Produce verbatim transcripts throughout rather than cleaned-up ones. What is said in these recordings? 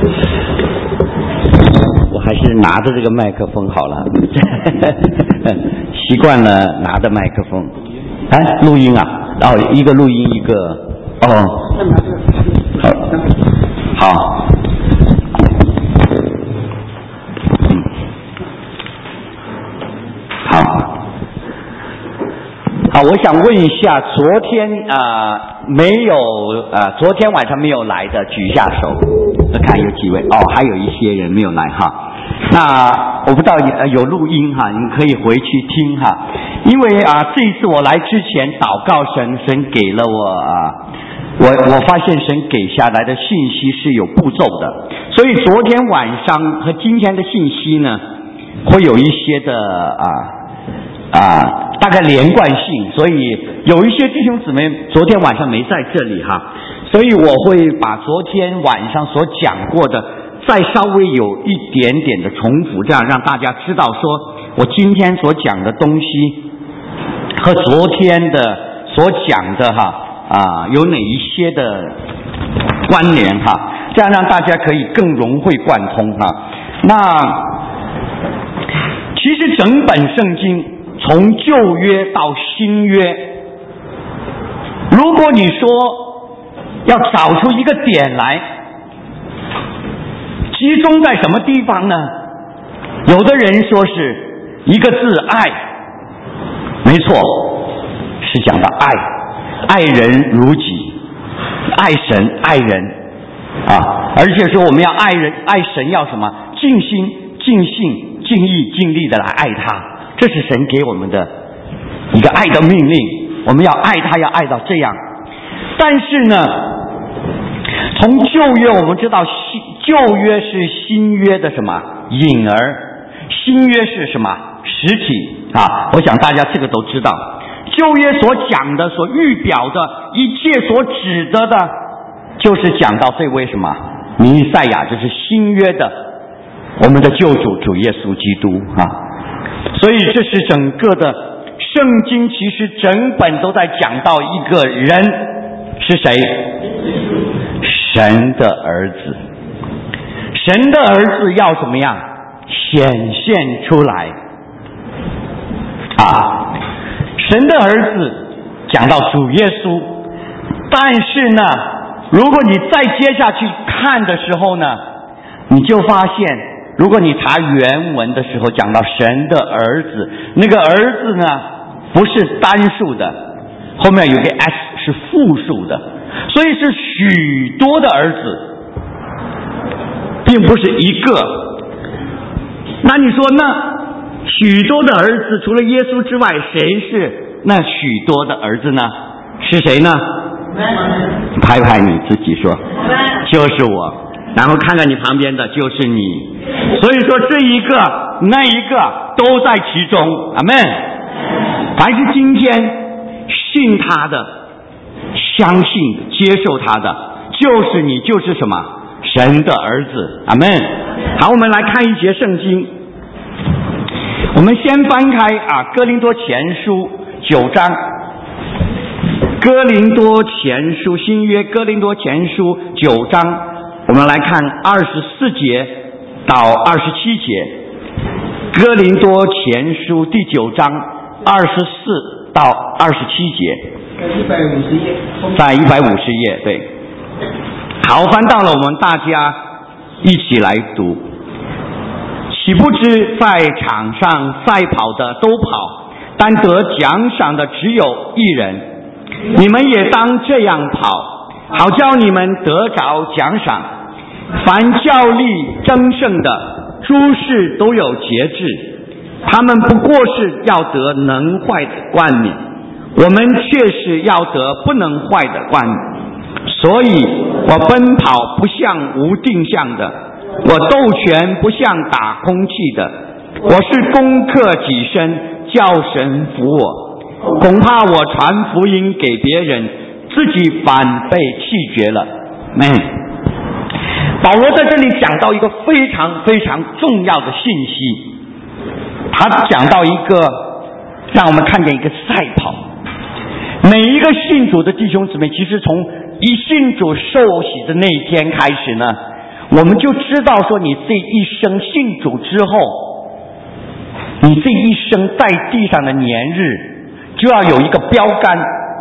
我还是拿着这个麦克风好了，习惯了拿着麦克风。哎，录音啊，哦，一个录音一个，哦，好，好。好，我想问一下，昨天啊、呃、没有啊、呃，昨天晚上没有来的举一下手，我看有几位哦，还有一些人没有来哈。那我不知道呃有录音哈，你可以回去听哈。因为啊、呃、这一次我来之前祷告神，神给了我啊、呃，我我发现神给下来的信息是有步骤的，所以昨天晚上和今天的信息呢，会有一些的啊啊。呃大概连贯性，所以有一些弟兄姊妹昨天晚上没在这里哈，所以我会把昨天晚上所讲过的再稍微有一点点的重复，这样让大家知道说我今天所讲的东西和昨天的所讲的哈啊有哪一些的关联哈，这样让大家可以更融会贯通哈。那其实整本圣经从旧约到新约，如果你说要找出一个点来，集中在什么地方呢？有的人说是一个字爱，没错，是讲到爱，爱人如己，爱神爱人啊，而且说我们要爱人爱神要什么？尽心尽性尽意尽力的来爱他。这是神给我们的一个爱的命令，我们要爱他，要爱到这样。但是呢，从旧约我们知道，旧约是新约的什么影儿，新约是什么实体啊？我想大家这个都知道。旧约所讲的、所预表的一切所指的的，就是讲到这位什么弥赛亚，就是新约的我们的救主主耶稣基督啊。所以这是整个的圣经，其实整本都在讲到一个人是谁？神的儿子。神的儿子要怎么样显现出来啊？神的儿子讲到主耶稣，但是呢，如果你再接下去看的时候呢，你就发现如果你查原文的时候，讲到神的儿子，那个儿子呢不是单数的，后面有个 s 是复数的，所以是许多的儿子，并不是一个。那你说那许多的儿子除了耶稣之外，谁是那许多的儿子呢？是谁呢？拍拍你自己说，就是我。然后看看你旁边的，就是你。所以说这一个那一个都在其中，阿们。凡是今天信他的、相信接受他的，就是你，就是什么神的儿子，阿们。好，我们来看一节圣经。我们先翻开啊哥林多前书九章，哥林多前书新约哥林多前书九章，我们来看二十四节到二十七节，哥林多前书第九章二十四到二十七节， 在一百五十页， 在一百五十页，对。好，翻到了，我们大家一起来读。岂不知在场上赛跑的都跑，但得奖赏的只有一人。你们也当这样跑，好叫你们得着奖赏。凡较力争胜的，诸事都有节制，他们不过是要得能坏的冠冕，我们却是要得不能坏的冠冕。所以我奔跑不像无定向的，我斗拳不像打空气的，我是攻克己身，叫神服我。恐怕我传福音给别人，自己反被弃绝了。嗯保罗在这里讲到一个非常非常重要的信息，他讲到一个让我们看见一个赛跑。每一个信主的弟兄姊妹，其实从一信主受洗的那一天开始呢， 我们就知道说，你这一生信主之后，你这一生在地上的年日就要有一个标杆。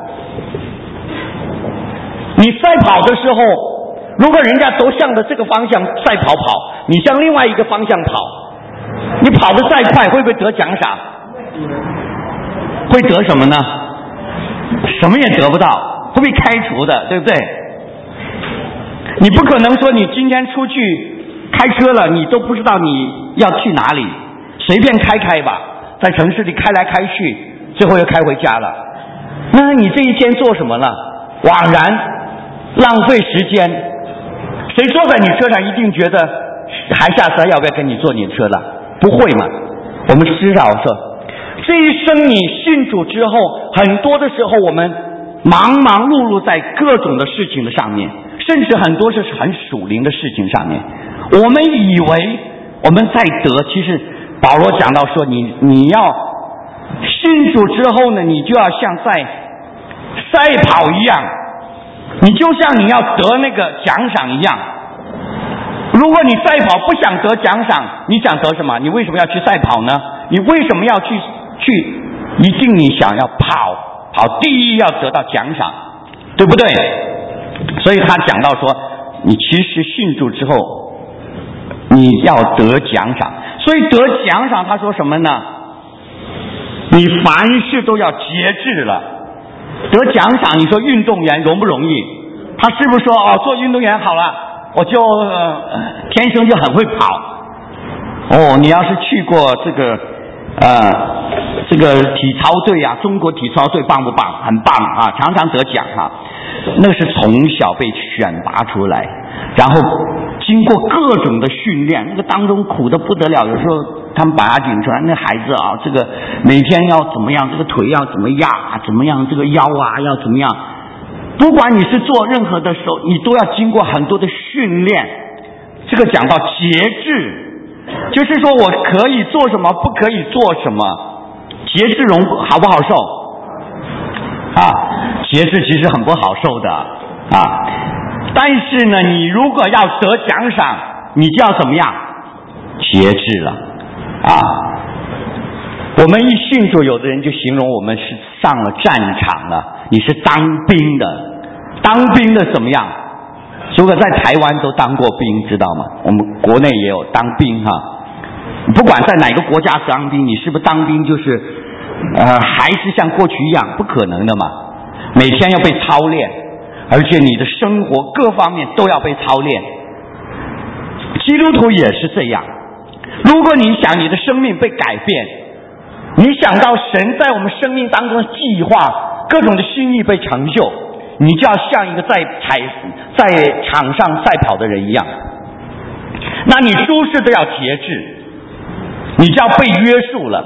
你赛跑的时候，如果人家都向着这个方向赛跑跑，你向另外一个方向跑，你跑得再快，会不会得奖赏？会得什么呢？什么也得不到，会被开除的，对不对？你不可能说你今天出去开车了，你都不知道你要去哪里，随便开开吧，在城市里开来开去，最后又开回家了。那你这一天做什么了？枉然浪费时间。谁坐在你车上一定觉得还下次还要不要跟你坐你车了？不会嘛。我们知道说，这一生你信主之后，很多的时候我们忙忙碌碌在各种的事情的上面，甚至很多是很属灵的事情上面，我们以为我们在得，其实保罗讲到说，你你要信主之后呢，你就要像在赛跑一样，你就像你要得那个奖赏一样。如果你赛跑不想得奖赏，你想得什么？你为什么要去赛跑呢？你为什么要去去一定你想要跑跑第一，要得到奖赏，对不对？所以他讲到说，你其实信主之后你要得奖赏。所以得奖赏他说什么呢？你凡事都要节制了。得奖赏，你说运动员容不容易？他是不是说哦，做运动员好了，我就、呃、天生就很会跑？哦，你要是去过这个呃这个体操队啊，中国体操队棒不棒？很棒啊，常常得奖啊。那是从小被选拔出来，然后经过各种的训练，那个当中苦得不得了。有时候他们把他领出来，那孩子啊，这个每天要怎么样，这个腿要怎么压，怎么样，这个腰啊要怎么样。不管你是做任何的时候，你都要经过很多的训练。这个讲到节制，就是说我可以做什么，不可以做什么。节制容好不好受啊？节制其实很不好受的啊。但是呢，你如果要得奖赏，你就要怎么样？节制了啊。我们一信主，有的人就形容我们是上了战场了，你是当兵的。当兵的怎么样？如果在台湾都当过兵，知道吗？我们国内也有当兵哈。不管在哪个国家当兵，你是不是当兵就是呃还是像过去一样？不可能的嘛。每天要被操练，而且你的生活各方面都要被操练。基督徒也是这样。如果你想你的生命被改变，你想到神在我们生命当中的计划，各种的心意被成就，你就要像一个在踩在场上赛跑的人一样。那你诸事都要节制，你就要被约束了，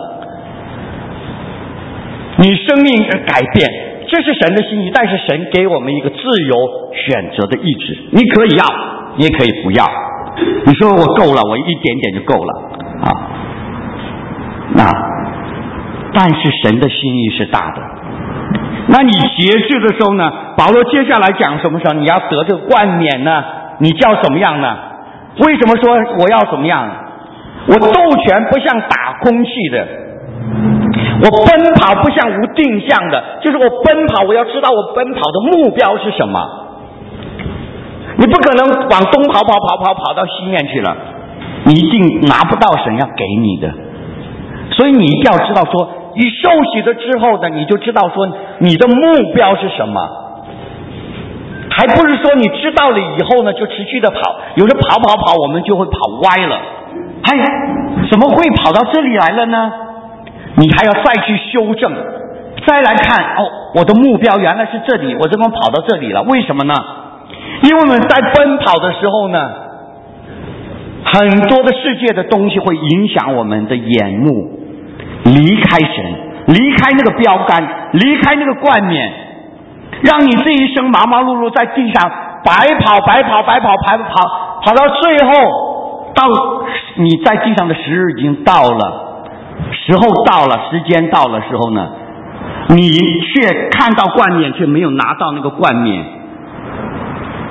你生命的改变，这是神的心意。但是神给我们一个自由选择的意志，你可以要，你也可以不要。你说我够了，我一点点就够了啊。那但是神的心意是大的。那你节制的时候呢，保罗接下来讲什么时候你要得这个冠冕呢？你叫怎么样呢？为什么说我要怎么样？我斗拳不像打空气的，我奔跑不像无定向的，就是我奔跑我要知道我奔跑的目标是什么。你不可能往东跑跑跑跑跑到西面去了，你一定拿不到神要给你的。所以你一定要知道说，你受洗了之后呢，你就知道说你的目标是什么，还不是说你知道了以后呢就持续的跑，有时候跑跑跑我们就会跑歪了。哎，怎么会跑到这里来了呢？你还要再去修正，再来看哦，我的目标原来是这里，我怎么跑到这里了？为什么呢？因为我们在奔跑的时候呢，很多的世界的东西会影响我们的眼目，离开神，离开那个标杆，离开那个冠冕，让你这一生忙忙碌碌在地上白跑白跑白跑白跑，跑到最后，到你在地上的时日已经到了，时候到了，时间到了时候呢，你却看到冠冕，却没有拿到那个冠冕。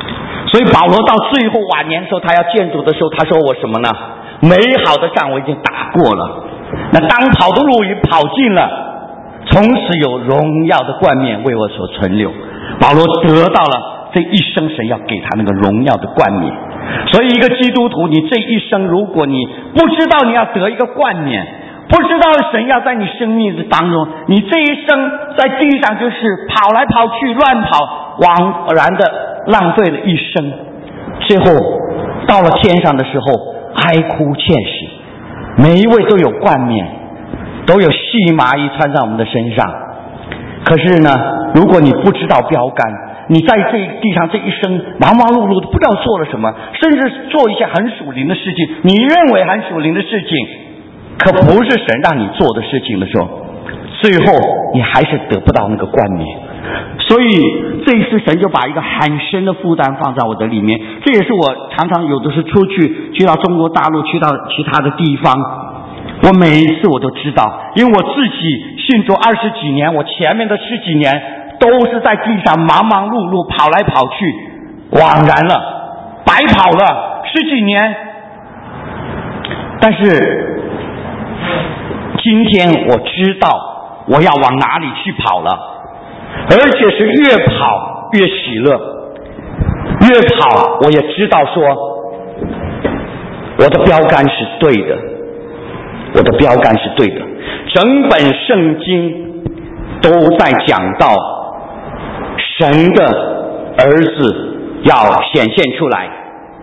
所以保罗到最后晚年的时候，他要见主的时候，他说我什么呢？美好的仗我已经打过了，那当跑的路已跑尽了，从此有荣耀的冠冕为我所存留。保罗得到了这一生神要给他那个荣耀的冠冕。所以一个基督徒，你这一生如果你不知道你要得一个冠冕，不知道神要在你生命的当中，你这一生在地上就是跑来跑去乱跑，枉然的浪费了一生，最后到了天上的时候哀哭切齿。每一位都有冠冕，都有细麻衣穿在我们的身上，可是呢，如果你不知道标杆，你在这地上这一生忙忙碌碌的不知道做了什么，甚至做一些很属灵的事情，你认为很属灵的事情，可不是神让你做的事情的时候，最后你还是得不到那个冠冕。所以这一次神就把一个很深的负担放在我的里面，这也是我常常有的是出去去到中国大陆，去到其他的地方，我每一次我都知道，因为我自己信主二十几年，我前面的十几年都是在地上忙忙碌碌跑来跑去，枉然了，白跑了十几年。但是今天我知道我要往哪里去跑了，而且是越跑越喜乐，越跑我也知道说我的标杆是对的，我的标杆是对的。整本圣经都在讲到神的儿子要显现出来，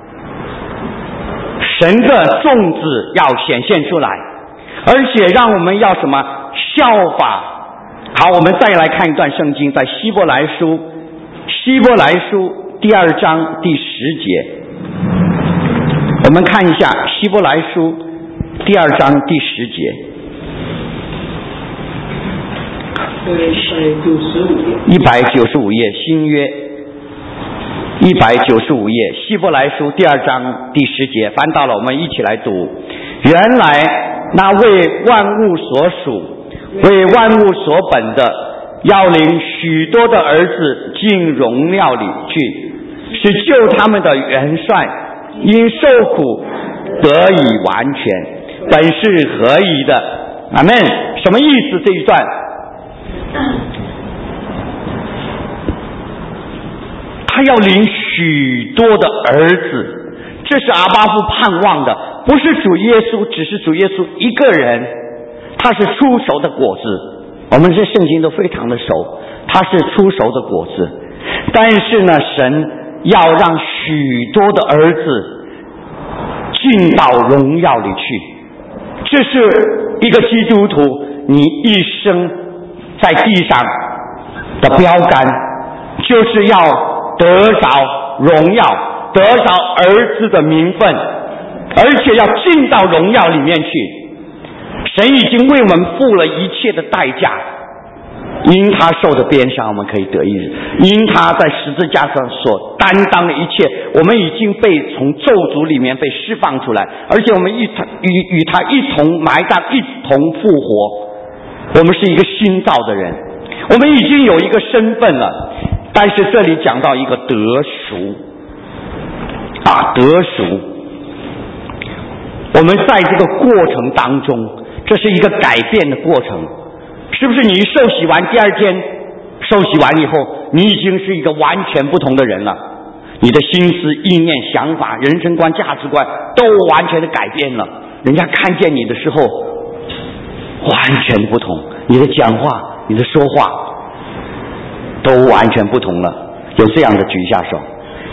神的种子要显现出来，而且让我们要什么效法。好，我们再来看一段圣经，在希伯来书希伯来书第二章第十节，我们看一下希伯来书第二章第十节。一百九十五页，新约一百九十五页，希伯来书第二章第十节，翻到了，我们一起来读。原来那为万物所属，为万物所本的，要领许多的儿子进荣耀里去，是救他们的元帅因受苦得以完全，本是合宜的。阿们。什么意思？这一段他要领许多的儿子，这是阿爸父盼望的，不是主耶稣，只是主耶稣一个人，他是初熟的果子。我们这圣经都非常的熟，他是初熟的果子。但是呢，神要让许多的儿子进到荣耀里去，这是一个基督徒你一生在地上的标杆，就是要得着荣耀，得着儿子的名分，而且要进到荣耀里面去。神已经为我们付了一切的代价，因他受的鞭伤我们可以得医治，因他在十字架上所担当的一切，我们已经被从咒诅里面被释放出来，而且我们一同与与他一同埋葬，一同复活，我们是一个新造的人，我们已经有一个身份了。但是这里讲到一个得赎啊，得赎，我们在这个过程当中，这是一个改变的过程。是不是你受洗完第二天受洗完以后，你已经是一个完全不同的人了，你的心思意念想法人生观价值观都完全的改变了，人家看见你的时候完全不同，你的讲话你的说话都完全不同了。有这样的举一下手。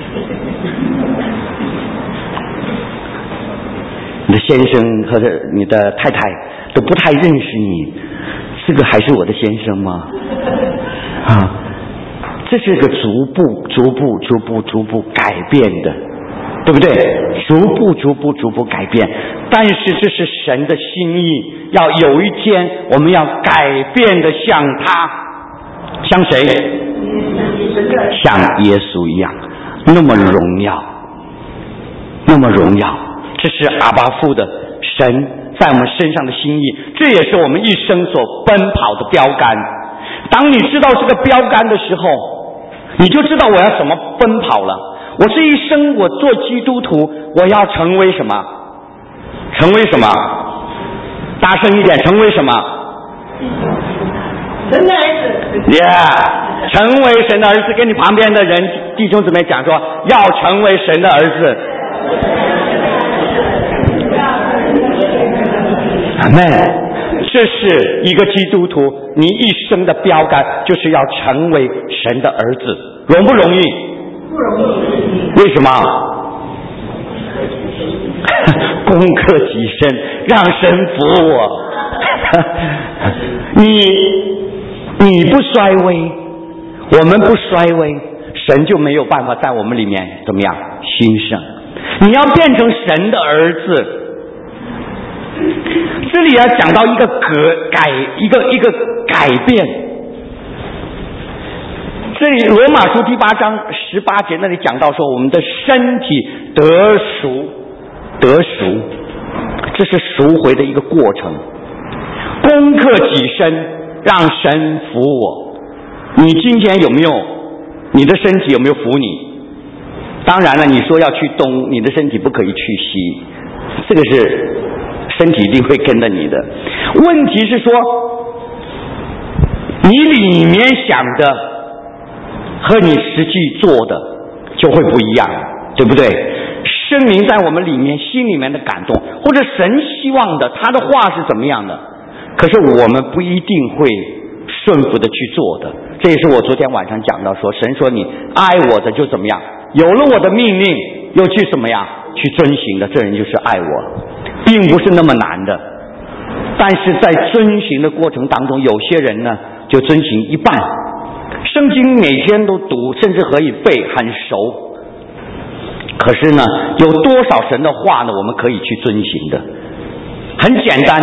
你的先生和你的太太都不太认识你，这个还是我的先生吗？啊，这是个逐步逐步逐步逐步改变的，对不对？逐步逐步逐步改变。但是这是神的心意，要有一天我们要改变的像他，像谁？像耶稣一样，那么荣耀，那么荣耀。这是阿爸父的神在我们身上的心意，这也是我们一生所奔跑的标杆。当你知道这个标杆的时候，你就知道我要怎么奔跑了。 我这一生我做基督徒，我要成为什么？成为什么？大声一点，成为什么？ 神的儿子。 Yeah， 成为神的儿子。跟你旁边的人弟兄姊妹讲说，要成为神的儿子。阿们。这是一个基督徒你一生的标杆，就是要成为神的儿子。容不容易？ 不容易。 为什么？攻克己身，让神服我。你你不衰微，我们不衰微，神就没有办法在我们里面怎么样兴盛。你要变成神的儿子。这里要讲到一个改改一个一个改变。这里罗马书第八章十八节那里讲到说，我们的身体得赎，得赎，这是赎回的一个过程。攻克己身，让神服我。你今天有没有？你的身体有没有服你？当然了，你说要去东，你的身体不可以去西，这个是。身体一定会跟着你的。问题是说，你里面想的和你实际做的就会不一样，对不对？圣灵在我们里面心里面的感动，或者神希望的他的话是怎么样的，可是我们不一定会顺服的去做的。这也是我昨天晚上讲到说，神说你爱我的就怎么样，有了我的命令又去怎么样去遵行的，这人就是爱我，并不是那么难的。但是在遵行的过程当中，有些人呢就遵行一半，圣经每天都读，甚至可以背很熟，可是呢有多少神的话呢我们可以去遵行的？很简单，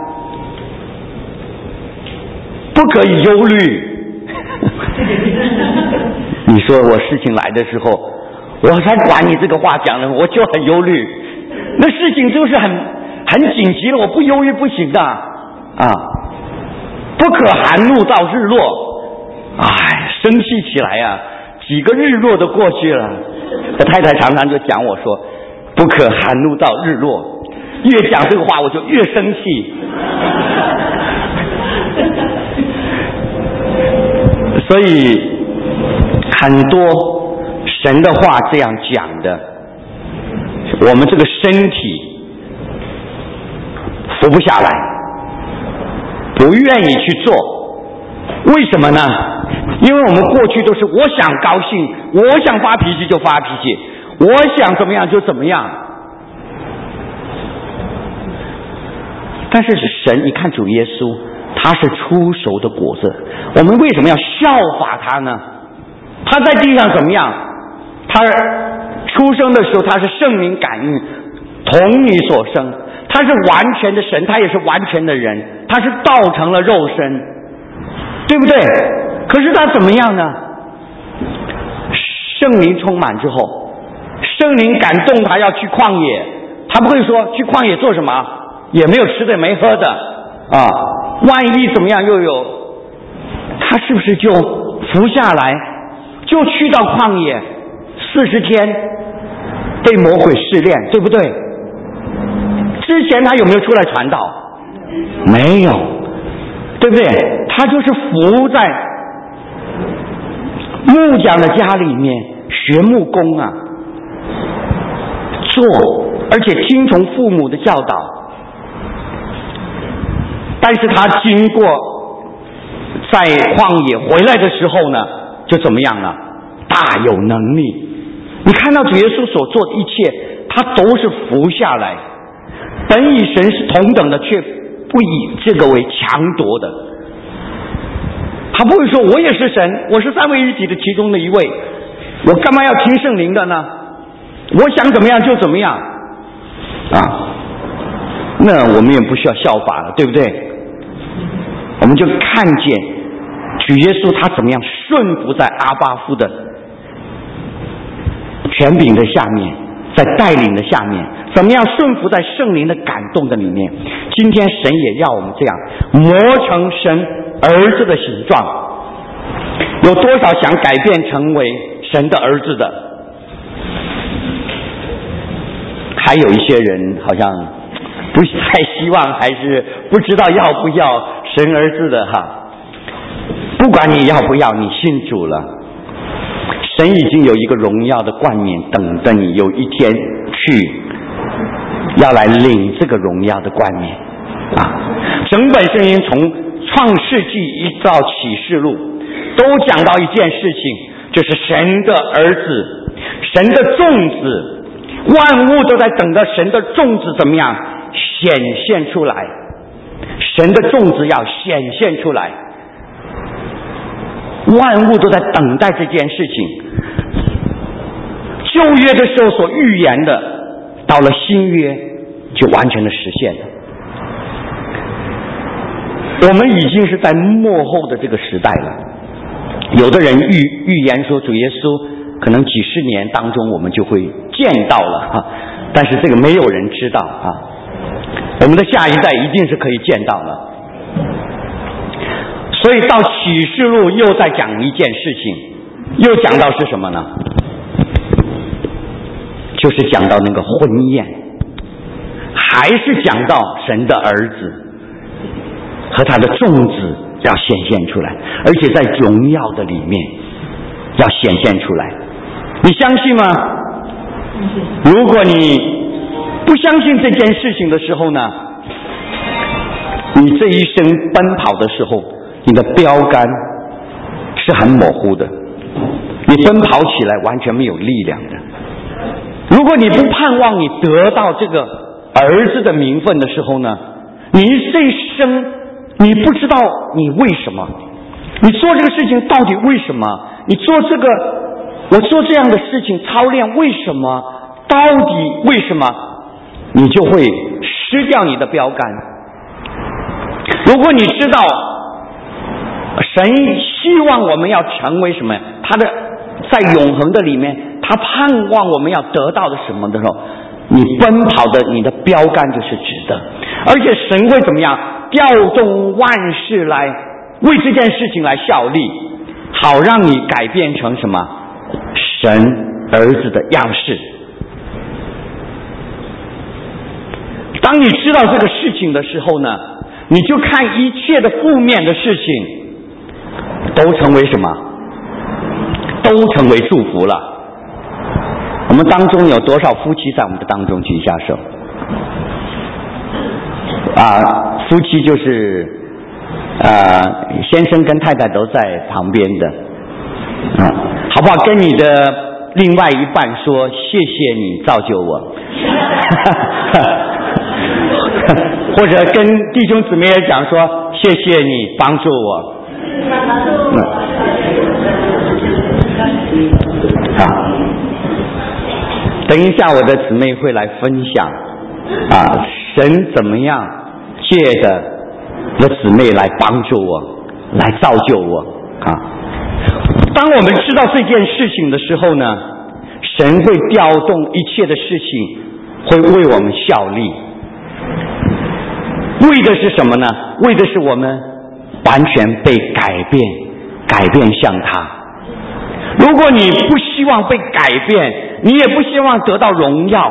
不可以忧虑。你说我事情来的时候，我才管你这个话讲了，我就很忧虑。那事情就是很很紧急了，我不忧郁不行的啊！不可含怒到日落，哎，生气起来呀、啊，几个日落都过去了。我太太常常就讲我说，不可含怒到日落，越讲这个话我就越生气。所以很多神的话这样讲的，我们这个身体服不下来，不愿意去做。为什么呢？因为我们过去都是我想高兴，我想发脾气就发脾气，我想怎么样就怎么样。但是神，你看主耶稣，他是出熟的果子，我们为什么要效法他呢？他在地上怎么样？他出生的时候他是圣灵感应，同你所生，他是完全的神，他也是完全的人，他是道成了肉身，对不对？可是他怎么样呢？圣灵充满之后，圣灵感动他要去旷野，他不会说去旷野做什么，也没有吃的也没喝的啊，万一怎么样又有，他是不是就服下来，就去到旷野四十天被魔鬼试炼，对不对？之前他有没有出来传道？没有，对不对？他就是服在木匠的家里面学木工啊，做，而且听从父母的教导。但是他经过在旷野回来的时候呢，就怎么样了？大有能力。你看到主耶稣所做的一切，他都是服下来，本与神是同等的，却不以这个为强夺的。他不会说我也是神，我是三位一体的其中的一位，我干嘛要听圣灵的呢？我想怎么样就怎么样啊？那我们也不需要效法了，对不对？我们就看见主耶稣他怎么样顺服在阿爸父的权柄的下面，在带领的下面，怎么样顺服在圣灵的感动的里面。今天神也要我们这样磨成神儿子的形状。有多少想改变成为神的儿子的？ 还有一些人好像不太希望，还是不知道要不要神儿子的哈。不管你要不要，你信主了，神已经有一个荣耀的冠冕等着你，有一天去要来领这个荣耀的冠冕啊！整本圣经从创世纪一到启示录，都讲到一件事情，就是神的儿子，神的种子，万物都在等着神的种子怎么样显现出来，神的种子要显现出来，万物都在等待这件事情。旧约的时候所预言的，到了新约就完全的实现了。我们已经是在末后的这个时代了，有的人预预言说主耶稣可能几十年当中我们就会见到了哈，但是这个没有人知道啊。我们的下一代一定是可以见到了。所以到启示录又在讲一件事情，又讲到是什么呢？就是讲到那个婚宴，还是讲到神的儿子和他的种子要显现出来，而且在荣耀的里面要显现出来。你相信吗？如果你不相信这件事情的时候呢，你这一生奔跑的时候，你的标杆是很模糊的，你奔跑起来完全没有力量的。如果你不盼望你得到这个儿子的名分的时候呢，你这一生你不知道你为什么，你做这个事情到底为什么，你做这个我做这样的事情操练为什么，到底为什么，你就会失掉你的标杆。如果你知道神希望我们要成为什么，他的在永恒的里面他盼望我们要得到的什么的时候，你奔跑的你的标杆就是直的，而且神会怎么样调动万事来为这件事情来效力，好让你改变成什么神儿子的样式。当你知道这个事情的时候呢，你就看一切的负面的事情都成为什么，都成为祝福了。我们当中有多少夫妻在我们的当中？举一下手。啊，夫妻就是呃，先生跟太太都在旁边的，啊，好不好？跟你的另外一半说，谢谢你造就我，或者跟弟兄姊妹也讲说，谢谢你帮助我。啊，等一下我的姊妹会来分享啊，神怎么样借着我姊妹来帮助我，来造就我啊。当我们知道这件事情的时候呢，神会调动一切的事情，会为我们效力。为的是什么呢？为的是我们完全被改变，改变向他。如果你不希望被改变，你也不希望得到荣耀，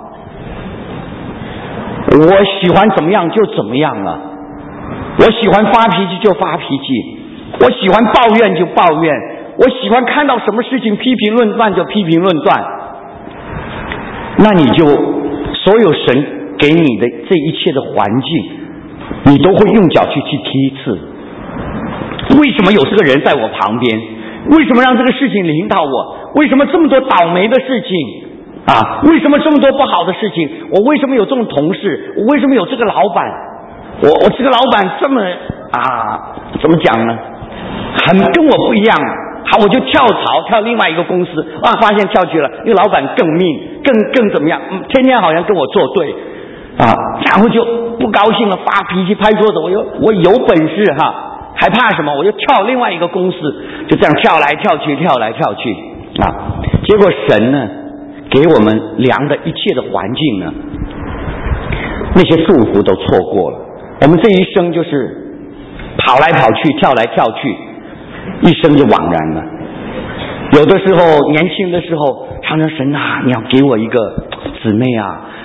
我喜欢怎么样就怎么样了，我喜欢发脾气就发脾气，我喜欢抱怨就抱怨，我喜欢看到什么事情批评论断就批评论断，那你就所有神给你的这一切的环境，你都会用脚去去踢刺。为什么有这个人在我旁边？为什么让这个事情临到我？为什么这么多倒霉的事情啊？为什么这么多不好的事情？我为什么有这种同事？我为什么有这个老板？我我这个老板这么啊，怎么讲呢？很跟我不一样。好，我就跳槽跳另外一个公司啊，发现跳去了，那个老板更命，更更怎么样？嗯，天天好像跟我作对啊，然后就不高兴了，发脾气拍桌子。我有我有本事哈。还怕什么？我就跳另外一个公司，就这样跳来跳去，跳来跳去啊！结果神呢，给我们量的一切的环境呢，那些祝福都错过了。我们这一生就是跑来跑去，跳来跳去，一生就枉然了。有的时候年轻的时候，常常神啊，你要给我一个姊妹啊，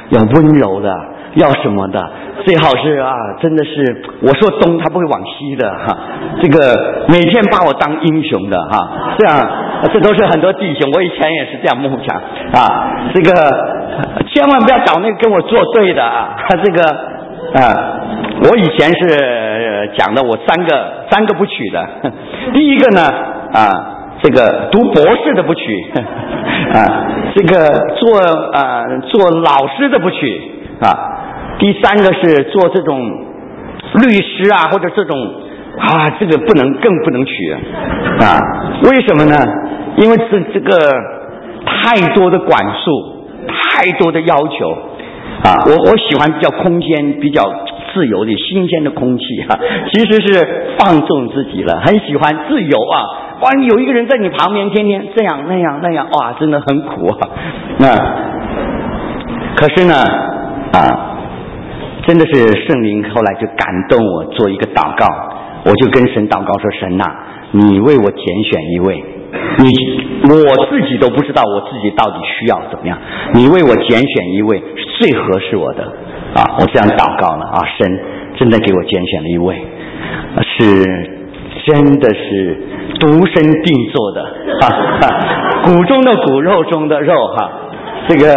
要温柔的，要什么的，最好是啊，真的是我说东他不会往西的哈，这个每天把我当英雄的哈，这样这都是很多弟兄，我以前也是这样梦想啊，这个千万不要找那个跟我作对的啊，这个啊，我以前是讲的我三个三个不娶的，第一个呢啊。这个读博士的不娶啊，这个做啊做老师的不娶啊，第三个是做这种律师啊或者这种啊这个不能更不能娶啊，为什么呢？因为这这个太多的管束，太多的要求啊，我我喜欢比较空间比较自由的新鲜的空气啊，其实是放纵自己了，很喜欢自由啊。哇，你有一个人在你旁边，天天这样那样那样，哇，真的很苦啊。那可是呢，啊，真的是圣灵后来就感动我做一个祷告，我就跟神祷告说：神呐、啊，你为我拣选一位，你我自己都不知道我自己到底需要怎么样，你为我拣选一位是最合适我的啊！我这样祷告了啊，神真的给我拣选了一位，是真的是。独身定做的啊，骨中的骨，肉中的肉哈。这个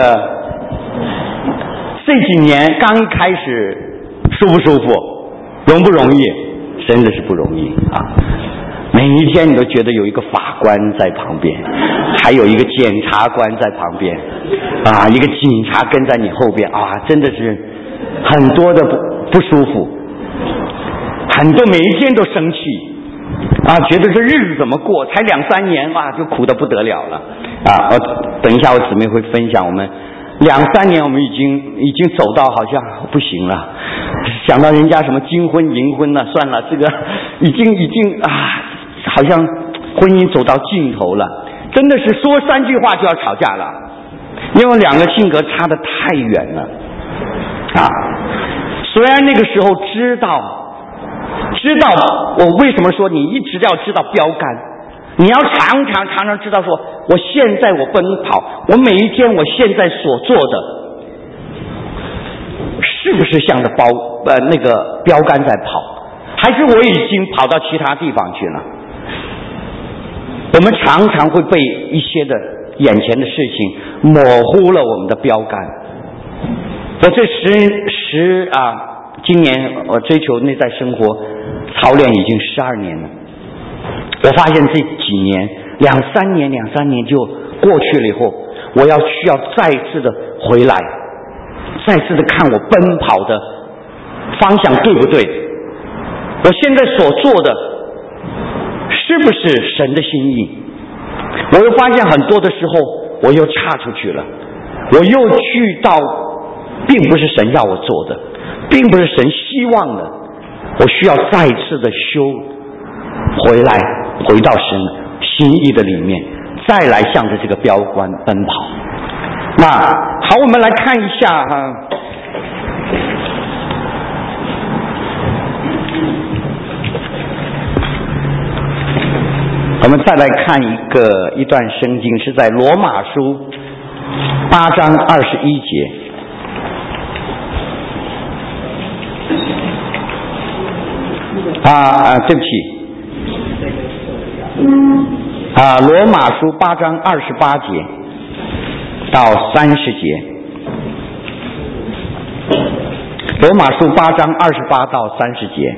这几年刚开始舒不舒服，容不容易？真的是不容易啊！每一天你都觉得有一个法官在旁边，还有一个检察官在旁边啊，一个警察跟在你后边啊，真的是很多的不不舒服，很多每一天都生气。啊，觉得这日子怎么过？才两三年哇，就苦得不得了了啊！我等一下，我姊妹会分享我们两三年，我们已经已经走到好像不行了。想到人家什么金婚银婚了，算了，这个已经已经啊，好像婚姻走到尽头了。真的是说三句话就要吵架了，因为两个性格差得太远了啊！虽然那个时候知道。知道我为什么说你一直要知道标杆，你要常常常常知道说，我现在我奔跑，我每一天我现在所做的，是不是向着包呃那个标杆在跑，还是我已经跑到其他地方去了？我们常常会被一些的眼前的事情模糊了我们的标杆。我这十十啊。今年我追求内在生活操练已经十二年了，我发现这几年两三年两三年就过去了以后，我要需要再次的回来，再次的看我奔跑的方向对不对，我现在所做的是不是神的心意。我又发现很多的时候我又岔出去了，我又去到并不是神要我做的，并不是神希望的，我需要再次的修回来，回到神心意的里面，再来向着这个标杆奔跑。那好，我们来看一下哈，我们再来看一个一段圣经，是在罗马书八章二十一节。啊啊，对不起，啊，罗马书八章二十八节到三十节，罗马书八章二十八到三十节。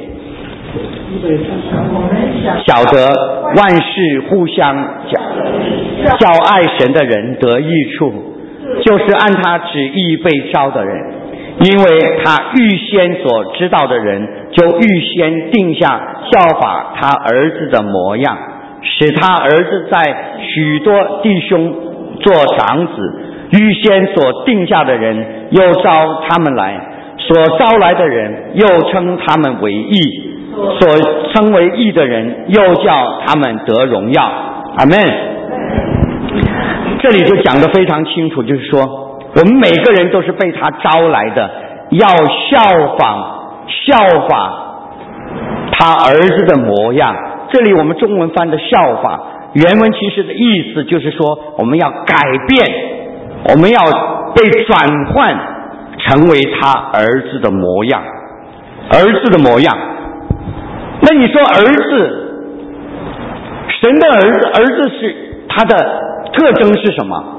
晓得万事互相叫叫爱神的人得益处，就是按他旨意被召的人，因为他预先所知道的人，就预先定下效法他儿子的模样，使他儿子在许多弟兄做长子。预先所定下的人，又招他们来；所招来的人，又称他们为义；所称为义的人，又叫他们得荣耀。阿们。这里就讲得非常清楚，就是说我们每个人都是被他招来的，要效仿效法他儿子的模样。这里我们中文翻的效法，原文其实的意思就是说我们要改变，我们要被转换， 成为他儿子的模样，儿子的模样。那你说儿子，神的儿子，儿子是他的特征是什么？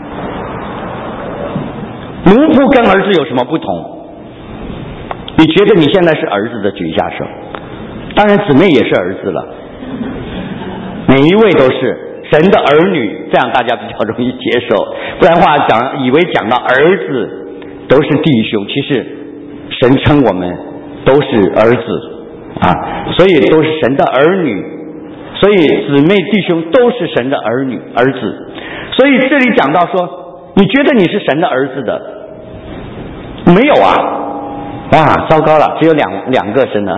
奴仆跟儿子有什么不同？你觉得你现在是儿子的，举一下手。当然姊妹也是儿子了，每一位都是神的儿女，这样大家比较容易接受。不然的话讲，以为讲到儿子都是弟兄，其实神称我们都是儿子啊，所以都是神的儿女，所以姊妹弟兄都是神的儿女儿子。所以这里讲到说，你觉得你是神的儿子的没有啊？哇，糟糕了，只有两两个神呢，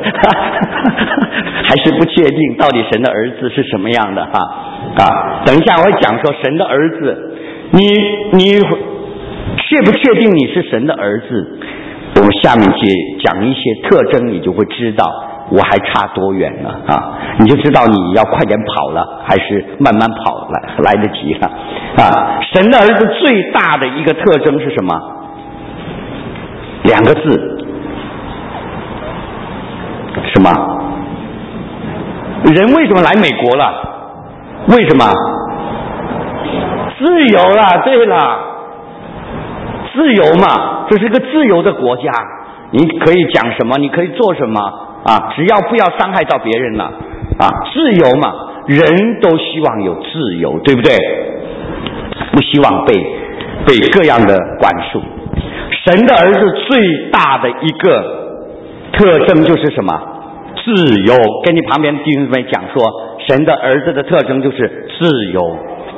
还是不确定到底神的儿子是什么样的哈啊！等一下我会讲说神的儿子，你你确不确定你是神的儿子？我们下面接讲一些特征，你就会知道我还差多远了啊！你就知道你要快点跑了，还是慢慢跑来来得及了啊！神的儿子最大的一个特征是什么？两个字，什么？人为什么来美国了？为什么？自由了，对了，自由嘛，这是个自由的国家，你可以讲什么，你可以做什么啊，只要不要伤害到别人了啊，自由嘛，人都希望有自由，对不对？不希望被被各样的管束。神的儿子最大的一个特征就是什么？自由。跟你旁边的弟兄们讲说，神的儿子的特征就是自由。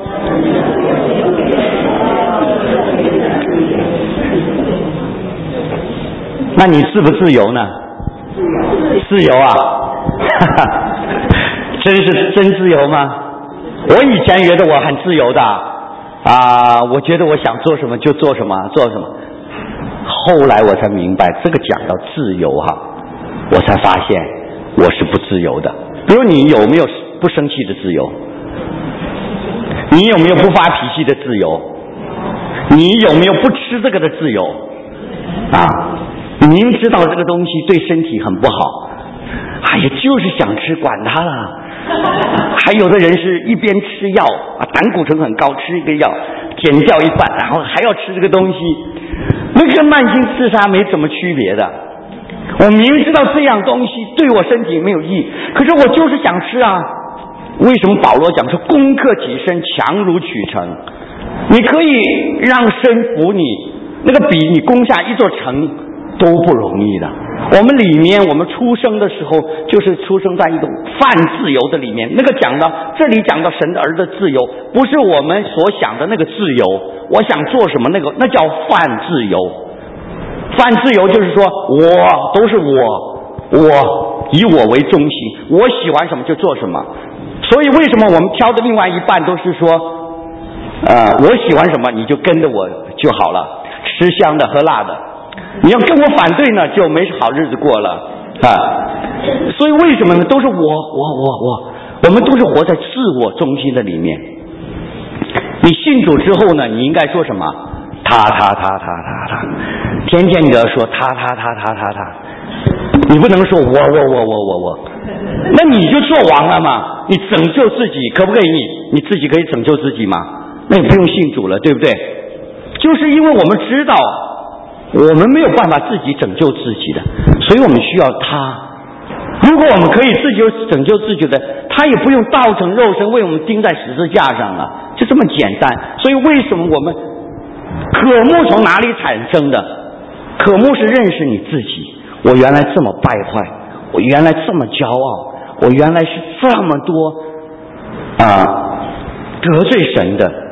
那你自不自由呢？自由啊！真是真自由吗？我以前觉得我很自由的啊，我觉得我想做什么就做什么，做什么。后来我才明白，这个讲到自由哈，我才发现我是不自由的。比如你有没有不生气的自由？你有没有不发脾气的自由？你有没有不吃这个的自由？啊，明知道这个东西对身体很不好，哎呀，就是想吃，管它了。还有的人是一边吃药啊，胆固醇很高，吃一个药减掉一半，然后还要吃这个东西。那跟慢性自杀没什么区别的。我明知道这样东西对我身体没有益，可是我就是想吃啊。为什么保罗讲说攻克己身，强如取成？你可以让身服你，那个比你攻下一座城都不容易的。我们里面，我们出生的时候就是出生在一种泛自由的里面。那个讲到这里讲到神的儿子自由，不是我们所想的那个自由。我想做什么，那个那叫泛自由。泛自由就是说我都是我，我以我为中心，我喜欢什么就做什么。所以为什么我们挑的另外一半都是说，呃，我喜欢什么你就跟着我就好了，吃香的喝辣的。你要跟我反对呢，就没好日子过了啊！所以为什么呢？都是我，我，我，我，我们都是活在自我中心的里面。你信主之后呢，你应该说什么？他他他他他他，天天你要说他他他他他他，你不能说我我我我我我，那你就做王了嘛？你拯救自己，可不可以？你你自己可以拯救自己吗？那也不用信主了，对不对？就是因为我们知道。我们没有办法自己拯救自己的，所以我们需要他。如果我们可以自己拯救自己的，他也不用道成肉身为我们钉在十字架上了，就这么简单。所以为什么我们渴慕从哪里产生的？渴慕是认识你自己，我原来这么败坏，我原来这么骄傲，我原来是这么多啊得罪神的。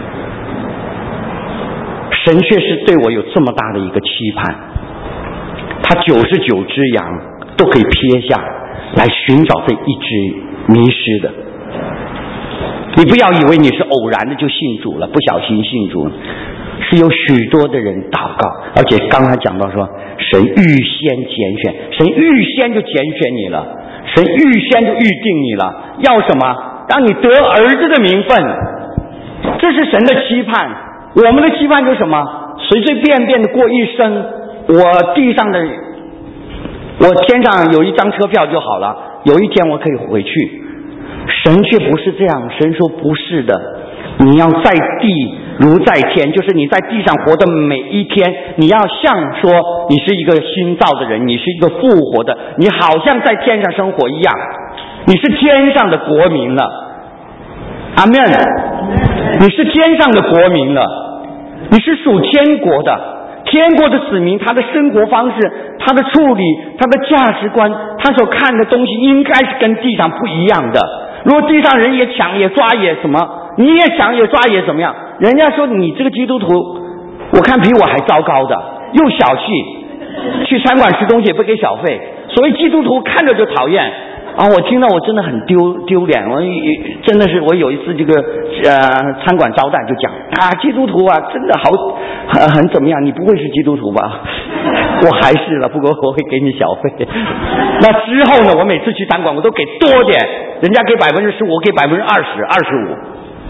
神却是对我有这么大的一个期盼，他九十九只羊都可以撇下来寻找这一只迷失的。你不要以为你是偶然的就信主了，不小心信主，是有许多的人祷告，而且刚才讲到说神预先拣选，神预先就拣选你了，神预先就预定你了，要什么？让你得儿子的名分，这是神的期盼。我们的期盼就是什么？ 随随便便的过一生，我地上的，我天上有一张车票就好了，有一天我可以回去。神却不是这样，神说不是的，你要在地如在天，就是你在地上活的每一天，你要像说你是一个新造的人，你是一个复活的，你好像在天上生活一样，你是天上的国民了。阿们，你是天上的国民了，你是属天国的。天国的子民，他的生活方式，他的处理，他的价值观，他所看的东西应该是跟地上不一样的。如果地上人也抢也抓也什么，你也抢也抓也怎么样，人家说你这个基督徒我看比我还糟糕的，又小气，去餐馆吃东西也不给小费，所以基督徒看着就讨厌啊！我听到我真的很丢丢脸，我真的是我有一次这个呃餐馆招待就讲啊，基督徒啊真的好很很怎么样？你不会是基督徒吧？我还是了，不过我会给你小费。那之后呢，我每次去餐馆我都给多点，人家给百分之十五，我给百分之二十、二十五。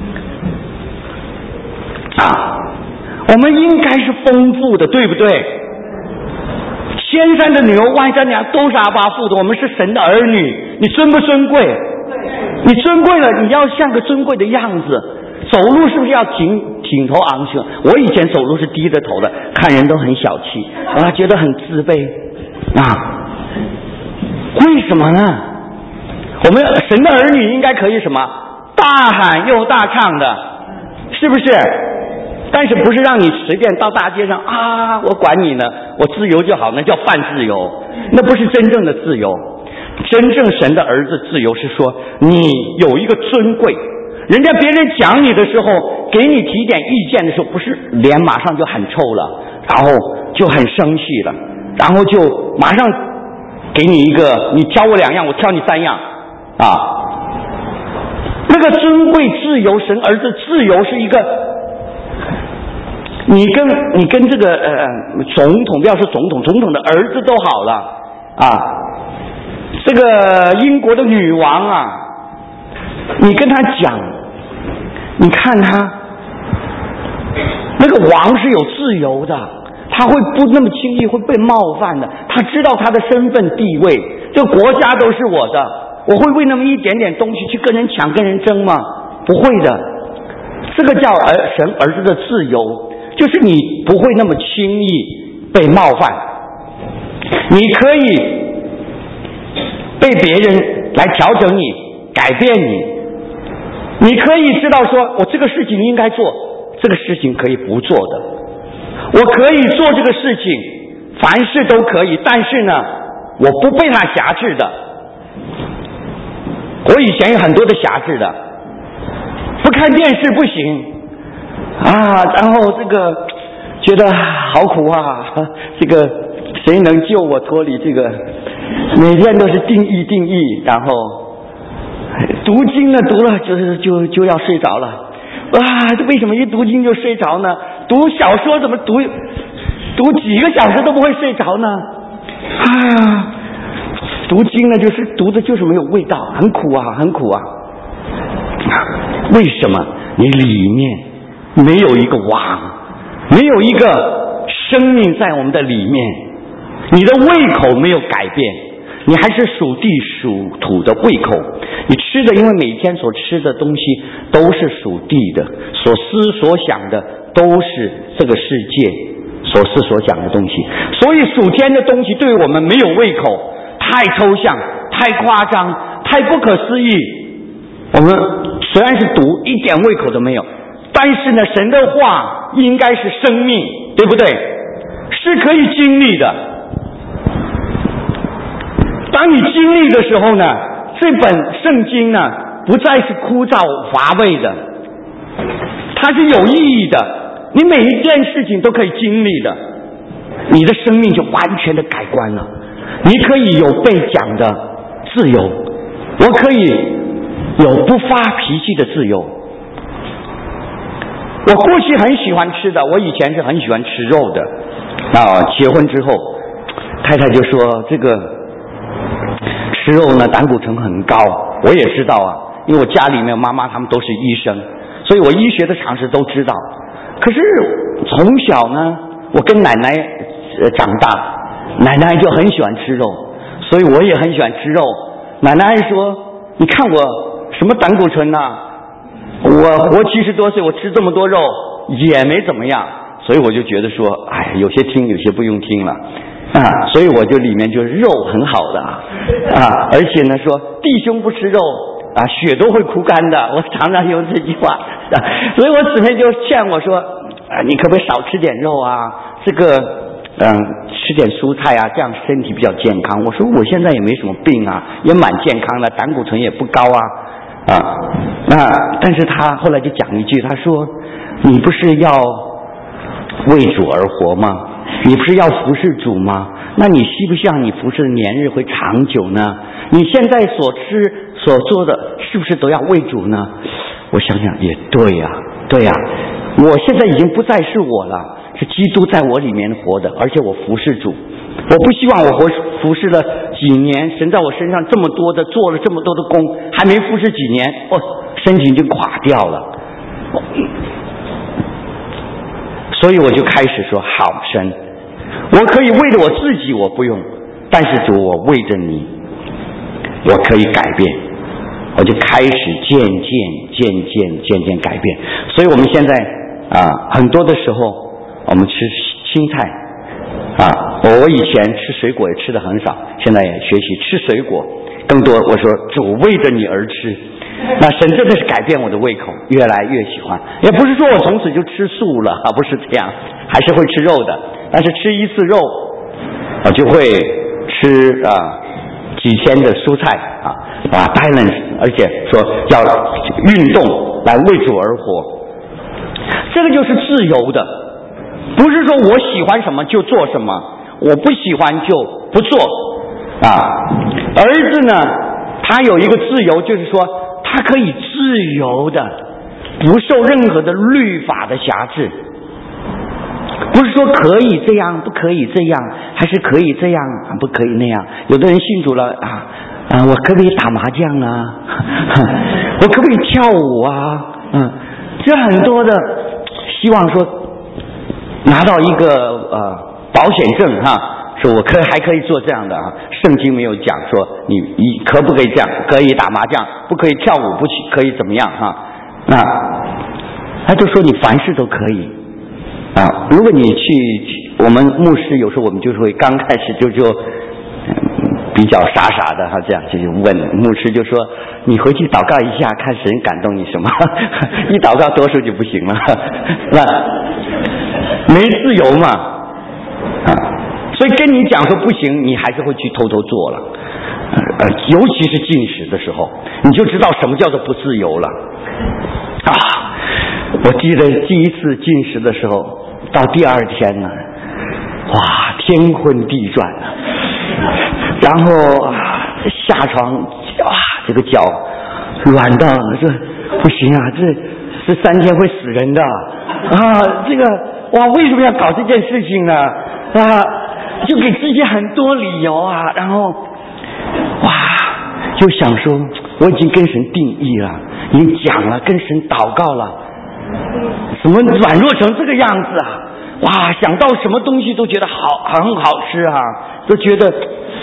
啊，我们应该是丰富的，对不对？千山的牛，万山的羊都是阿爸父的，我们是神的儿女，你尊不尊贵？你尊贵了，你要像个尊贵的样子，走路是不是要挺挺头昂胸？我以前走路是低着头的，看人都很小气，啊，觉得很自卑啊。为什么呢？我们神的儿女应该可以什么？大喊又大唱的，是不是？但是不是让你随便到大街上啊，我管你呢，我自由就好，那叫半自由，那不是真正的自由。真正神的儿子自由是说你有一个尊贵，人家别人讲你的时候，给你提点意见的时候，不是脸马上就很臭了，然后就很生气了，然后就马上给你一个，你挑我两样，我挑你三样啊。那个尊贵自由，神儿子自由是一个，你跟你跟这个呃总统，不要说总统，总统的儿子都好了啊。这个英国的女王啊，你跟他讲，你看他那个王是有自由的，他会不那么轻易会被冒犯的，他知道他的身份地位，这个国家都是我的，我会为那么一点点东西去跟人抢跟人争吗？不会的，这个叫儿神儿子的自由，就是你不会那么轻易被冒犯，你可以被别人来调整你，改变你，你可以知道说我这个事情应该做，这个事情可以不做的，我可以做这个事情，凡事都可以，但是呢我不被他辖制的。我以前有很多的辖制的，不看电视不行啊，然后这个觉得好苦啊，这个谁能救我脱离这个，每天都是定义定义，然后读经呢读了就是就就要睡着了，哇，为什么一读经就睡着呢？读小说怎么读读几个小时都不会睡着呢？啊，读经呢就是读的就是没有味道，很苦啊很苦啊。为什么？你里面没有一个王，没有一个生命在我们的里面，你的胃口没有改变，你还是属地属土的胃口，你吃的因为每天所吃的东西都是属地的，所思所想的都是这个世界所思所想的东西，所以属天的东西对我们没有胃口，太抽象，太夸张，太不可思议。我们虽然是读一点胃口都没有，但是呢神的话应该是生命，对不对？是可以经历的。当你经历的时候呢，这本圣经呢不再是枯燥乏味的，它是有意义的，你每一件事情都可以经历的，你的生命就完全的改观了。你可以有被讲的自由，我可以有不发脾气的自由。我过去很喜欢吃的，我以前是很喜欢吃肉的啊。结婚之后，太太就说这个吃肉呢胆固醇很高，我也知道啊，因为我家里面妈妈他们都是医生，所以我医学的常识都知道。可是从小呢我跟奶奶呃长大，奶奶就很喜欢吃肉，所以我也很喜欢吃肉。奶奶还说，你看我什么胆固醇啊，我活七十多岁，我吃这么多肉也没怎么样。所以我就觉得说，哎，有些听有些不用听了啊，所以我就里面就是肉很好的啊，而且呢说弟兄不吃肉啊，血都会枯干的，我常常用这句话，啊、所以我姊妹就劝我说，啊，你可不可以少吃点肉啊？这个嗯，吃点蔬菜啊，这样身体比较健康。我说我现在也没什么病啊，也蛮健康的，胆固醇也不高啊啊。那但是他后来就讲一句，他说你不是要为主而活吗？你不是要服侍主吗？那你希不希望你服侍的年日会长久呢？你现在所吃所做的是不是都要为主呢？我想想也对呀、啊，对呀、啊，我现在已经不再是我了，是基督在我里面活的，而且我服侍主。我不希望我活服侍了几年，神在我身上这么多的做了这么多的工，还没服侍几年，哦，身体就垮掉了。所以我就开始说，好神，我可以为了我自己我不用，但是主我为着你我可以改变。我就开始渐渐渐渐渐渐改变。所以我们现在啊，很多的时候我们吃青菜啊，我以前吃水果也吃得很少，现在也学习吃水果更多。我说主为着你而吃，那神真的是改变我的胃口，越来越喜欢。也不是说我从此就吃素了啊，不是这样，还是会吃肉的，但是吃一次肉我就会吃啊几天的蔬菜啊啊 balance， 而且说要运动来为主而活。这个就是自由的，不是说我喜欢什么就做什么，我不喜欢就不做啊。儿子呢，他有一个自由，就是说他可以自由的不受任何的律法的辖制，不是说可以这样不可以这样，还是可以这样不可以那样。有的人信主了啊啊，我可不可以打麻将啊？我可不可以跳舞啊？嗯，这很多的希望说拿到一个呃保险证哈，说我可还可以做这样的啊。圣经没有讲说你你可不可以这样，可以打麻将，不可以跳舞，不可以怎么样哈？那他就说你凡事都可以啊。如果你去，我们牧师有时候我们就是会刚开始就就。比较傻傻的哈，这样就问牧师，就说你回去祷告一下，看神感动你什么？一祷告多数就不行了，那没自由嘛啊！所以跟你讲说不行，你还是会去偷偷做了，呃，尤其是禁食的时候，你就知道什么叫做不自由了啊！我记得第一次禁食的时候，到第二天呢，哇，天昏地转啊！然后下床，哇，这个脚软到这不行啊，这这三天会死人的啊！这个哇，为什么要搞这件事情呢？啊，就给自己很多理由啊，然后哇，就想说我已经跟神定义了，已经讲了，跟神祷告了，怎么软弱成这个样子啊？哇，想到什么东西都觉得好很好吃啊，都觉得。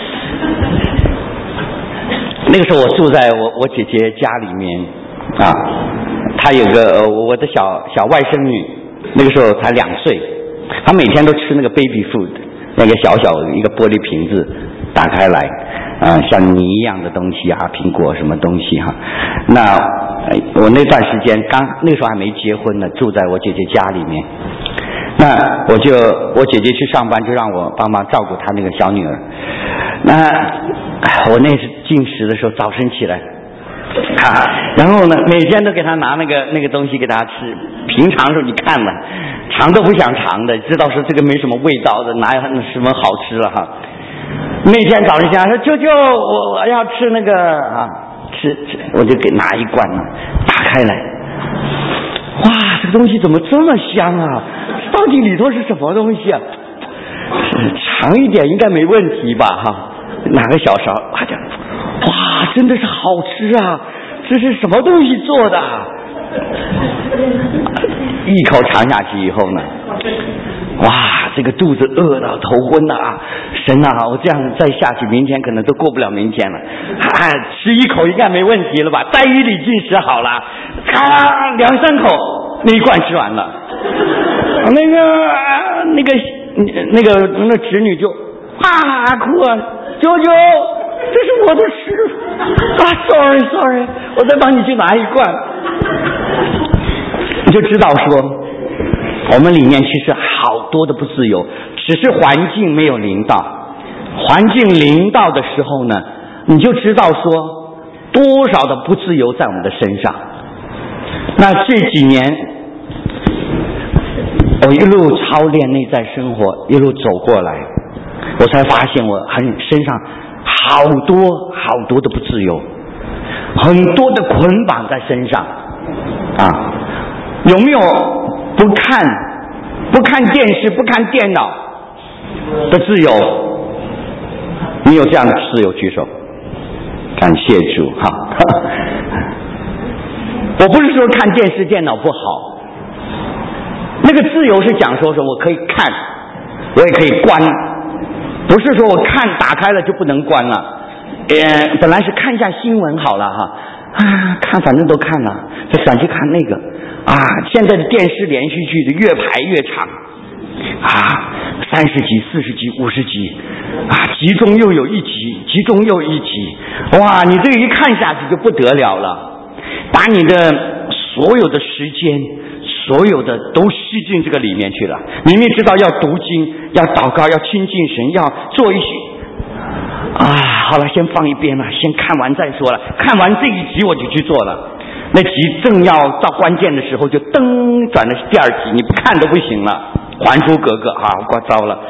那个时候我住在我我姐姐家里面啊，她有个我的小小外甥女，那个时候才两岁，她每天都吃那个 baby food， 那个小小一个玻璃瓶子打开来啊，像泥一样的东西啊，苹果什么东西哈、啊。那我那段时间刚那个时候还没结婚呢，住在我姐姐家里面。那我就我姐姐去上班，就让我帮忙照顾她那个小女儿。那我那是进食的时候，早晨起来啊，然后呢，每天都给她拿那个那个东西给她吃。平常的时候你看了，尝都不想尝的，知道说这个没什么味道的，哪有什么好吃了哈。那天早上想说，舅舅，我我要吃那个啊，吃吃，我就给拿一罐呢，打开来，哇，这个东西怎么这么香啊？到底里头是什么东西啊？尝一点应该没问题吧哈？拿个小勺，哇，哇，真的是好吃啊！这是什么东西做的啊？一口尝下去以后呢，哇， 这个肚子饿到头昏了啊！神啊，我这样再下去，明天可能都过不了明天了。啊，吃一口应该没问题了吧？再以礼进食好了，咔，两三口，那一罐吃完了。那个那个那个那侄女就啊哭啊，舅舅，这是我的吃啊 ，sorry sorry， 我再帮你去拿一罐。你就知道说，我们里面其实好多的不自由，只是环境没有临到。环境临到的时候呢，你就知道说多少的不自由在我们的身上。那这几年我一路操练内在生活，一路走过来，我才发现我很身上好多好多的不自由，很多的捆绑在身上啊！有没有不看不看电视不看电脑的自由？你有这样的自由举手，感谢主哈！我不是说看电视电脑不好，那个自由是讲说说我可以看，我也可以关，不是说我看打开了就不能关了。呃，本来是看一下新闻好了哈，啊，看反正都看了，就想去看那个啊。现在的电视连续剧的越排越长啊，三十集、四十集、五十集啊，集中又有一集，集中又一集，哇！你这个一看下去就不得了了，把你的所有的时间。所有的都吸进这个里面去了。明明知道要读经，要祷告，要亲近神，要做一些啊，好了，先放一边了，先看完再说了。看完这一集我就去做了，那集正要到关键的时候，就噔转的是第二集，你不看都不行了。还珠格格啊，我糟了。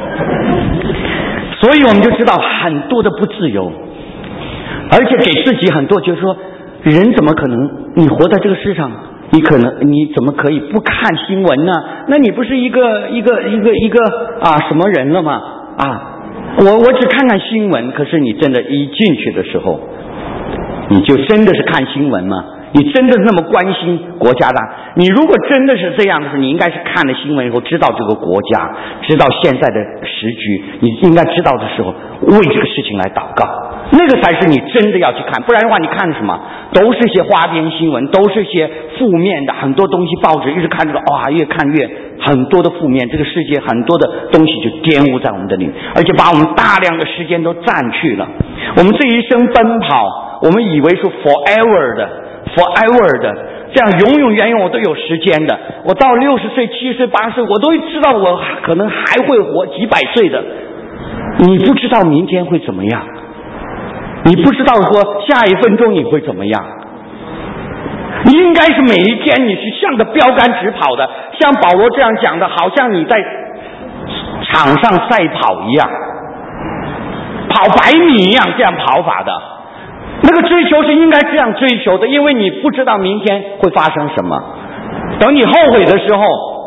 所以我们就知道很多的不自由，而且给自己很多，就是说，人怎么可能你活在这个世上？你可能你怎么可以不看新闻呢？那你不是一个一个一个一个啊什么人了吗？啊，我我只看看新闻，可是你真的一进去的时候，你就真的是看新闻吗？你真的那么关心国家的？你如果真的是这样的时候，你应该是看了新闻以后知道这个国家，知道现在的时局，你应该知道的时候为这个事情来祷告，那个才是你真的要去看。不然的话，你看什么都是些花边新闻，都是些负面的很多东西，报纸一直看这个，哇，越看越很多的负面，这个世界很多的东西就玷污在我们的里面，而且把我们大量的时间都占去了。我们这一生奔跑，我们以为是 forever 的 forever 的，这样永永远远我都有时间的。我到六十岁、七十岁、八十岁，我都知道我可能还会活几百岁的。你不知道明天会怎么样，你不知道说下一分钟你会怎么样。你应该是每一天你是向着标杆直跑的，像保罗这样讲的，好像你在场上赛跑一样，跑百米一样这样跑法的。那个追求是应该这样追求的，因为你不知道明天会发生什么，等你后悔的时候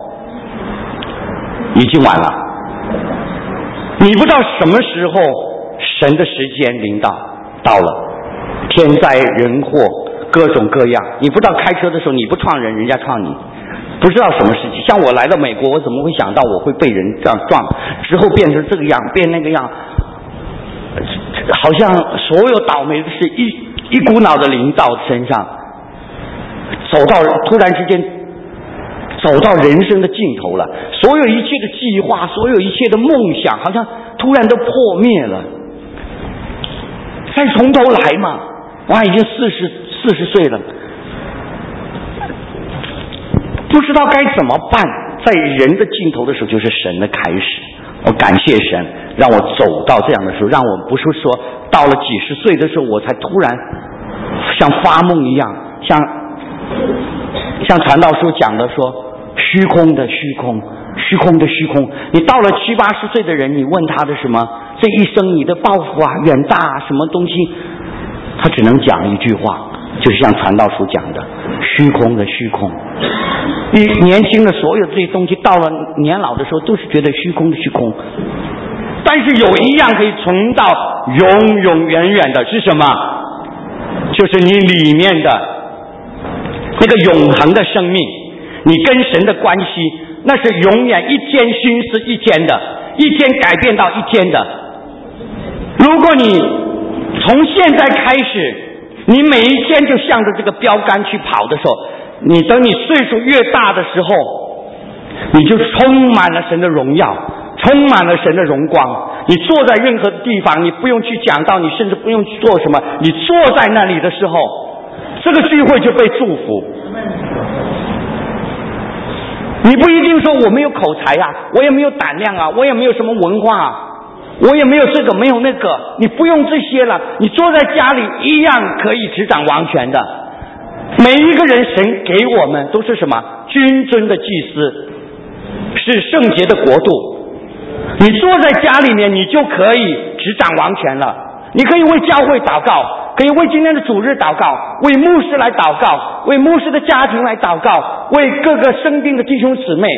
已经晚了。你不知道什么时候神的时间临到到了，天灾人祸各种各样，你不知道开车的时候你不撞人，人家撞你，不知道什么事情。像我来到美国，我怎么会想到我会被人这样撞，之后变成这个样变那个样，好像所有倒霉的事一一股脑的临到身上，走到突然之间走到人生的尽头了，所有一切的计划，所有一切的梦想好像突然都破灭了，再从头来嘛。哇，已经四十四十岁了，不知道该怎么办。在人的尽头的时候就是神的开始。我感谢神让我走到这样的时候，让我不是说到了几十岁的时候我才突然像发梦一样，像像传道书讲的说虚空的虚空，虚空的虚空。你到了七八十岁的人，你问他的什么这一生你的抱负啊远大啊什么东西，他只能讲一句话，就是像传道书讲的虚空的虚空。你年轻的所有这些东西到了年老的时候都是觉得虚空的虚空，但是有一样可以存到永永远远的是什么？就是你里面的那个永恒的生命，你跟神的关系那是永远一天新是一天的，一天改变到一天的。如果你从现在开始，你每一天就向着这个标杆去跑的时候，你等你岁数越大的时候，你就充满了神的荣耀，充满了神的荣光。你坐在任何地方，你不用去讲道，你甚至不用去做什么，你坐在那里的时候，这个聚会就被祝福。你不一定说我没有口才啊，我也没有胆量啊，我也没有什么文化啊，我也没有这个没有那个，你不用这些了，你坐在家里一样可以执掌王权的。每一个人神给我们都是什么？君尊的祭司，是圣洁的国度。你坐在家里面，你就可以执掌王权了。你可以为教会祷告，可以为今天的主日祷告，为牧师来祷告，为牧师的家庭来祷告，为各个生病的弟兄姊妹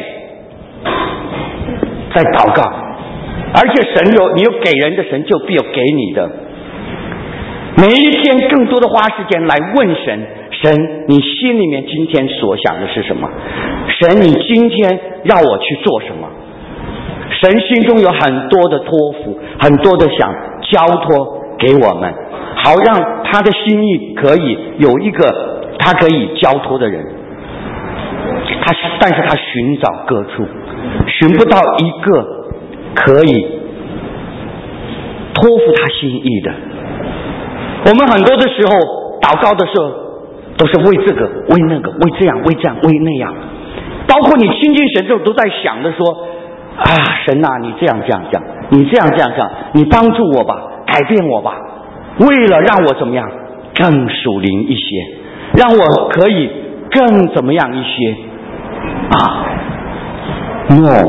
在祷告。而且神有，你有给人的，神就必有给你的。每一天更多的花时间来问神，神你心里面今天所想的是什么？神你今天要我去做什么？神心中有很多的托付，很多的想交托给我们，好让他的心意可以有一个他可以交托的人。他但是他寻找各处，寻不到一个可以托付他心意的。我们很多的时候祷告的时候都是为这个为那个，为这样为这样为那样，包括你亲近神的时候都在想着说啊，神啊，你这样这样这样，你这样这样这样，你帮助我吧，改变我吧，为了让我怎么样更属灵一些，让我可以更怎么样一些啊 no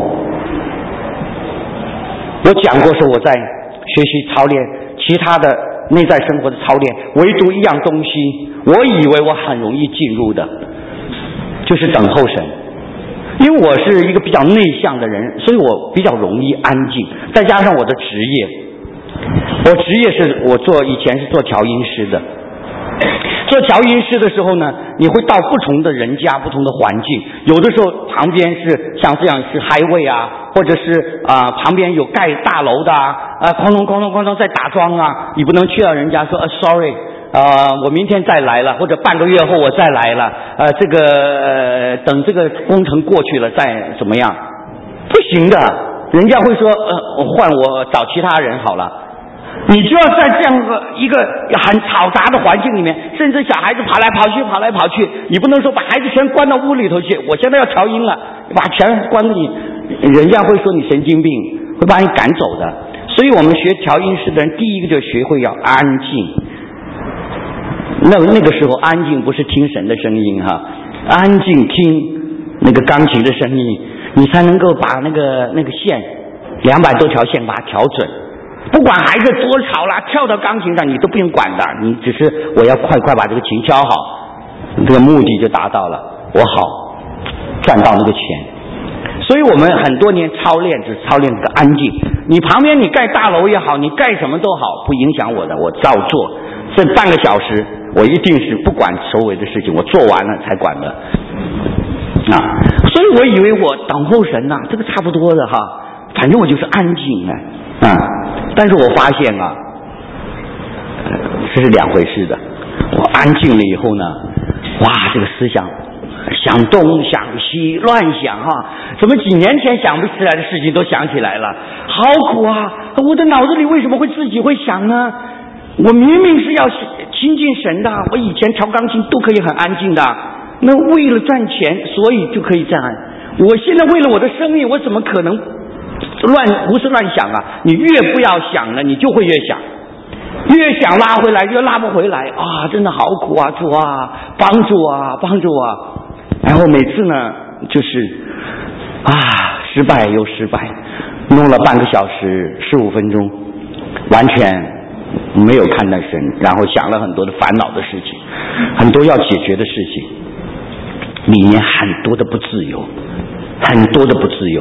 我讲过说我在学习操练其他的内在生活的操练，唯独一样东西我以为我很容易进入的，就是等候神。因为我是一个比较内向的人，所以我比较容易安静，再加上我的职业，我职业是我做以前是做调音师的。做调音师的时候呢，你会到不同的人家不同的环境，有的时候旁边是像这样是 highway 啊，或者是啊、呃、旁边有盖大楼的啊，啊哐隆哐隆哐隆在打桩啊，你不能去到人家说、啊、sorry呃，我明天再来了，或者半个月后我再来了，呃，这个、呃、等这个工程过去了再怎么样，不行的，人家会说，呃，换我找其他人好了。你就要在这样的一个很嘈杂的环境里面，甚至小孩子跑来跑去，跑来跑去，你不能说把孩子全关到屋里头去。我现在要调音了，把全关你，人家会说你神经病，会把你赶走的。所以我们学调音师的人，第一个就学会要安静。那那个时候安静不是听神的声音哈，安静听那个钢琴的声音，你才能够把那个那个线两百多条线把它调准。不管孩子多吵啦，跳到钢琴上你都不用管的，你只是我要快快把这个琴敲好，这个目的就达到了，我好赚到那个钱。所以我们很多年操练只操练个安静。你旁边你盖大楼也好，你盖什么都好，不影响我的，我照做。这半个小时我一定是不管周围的事情，我做完了才管的啊。所以我以为我等候神呐、啊，这个差不多的哈，反正我就是安静啊。啊，但是我发现啊，呃，这是两回事的。我安静了以后呢，哇，这个思想想东想西乱想哈、啊，怎么几年前想不起来的事情都想起来了，好苦啊！我的脑子里为什么会自己会想呢？我明明是要亲近神的，我以前调钢琴都可以很安静的，那为了赚钱，所以就可以这样。我现在为了我的生命，我怎么可能乱胡思乱想啊？你越不要想了，你就会越想，越想拉回来越拉不回来啊！真的好苦啊，主啊，帮助啊，帮助啊！然后每次呢，就是啊，失败又失败，弄了半个小时十五分钟，完全没有看到神，然后想了很多的烦恼的事情，很多要解决的事情，里面很多的不自由，很多的不自由。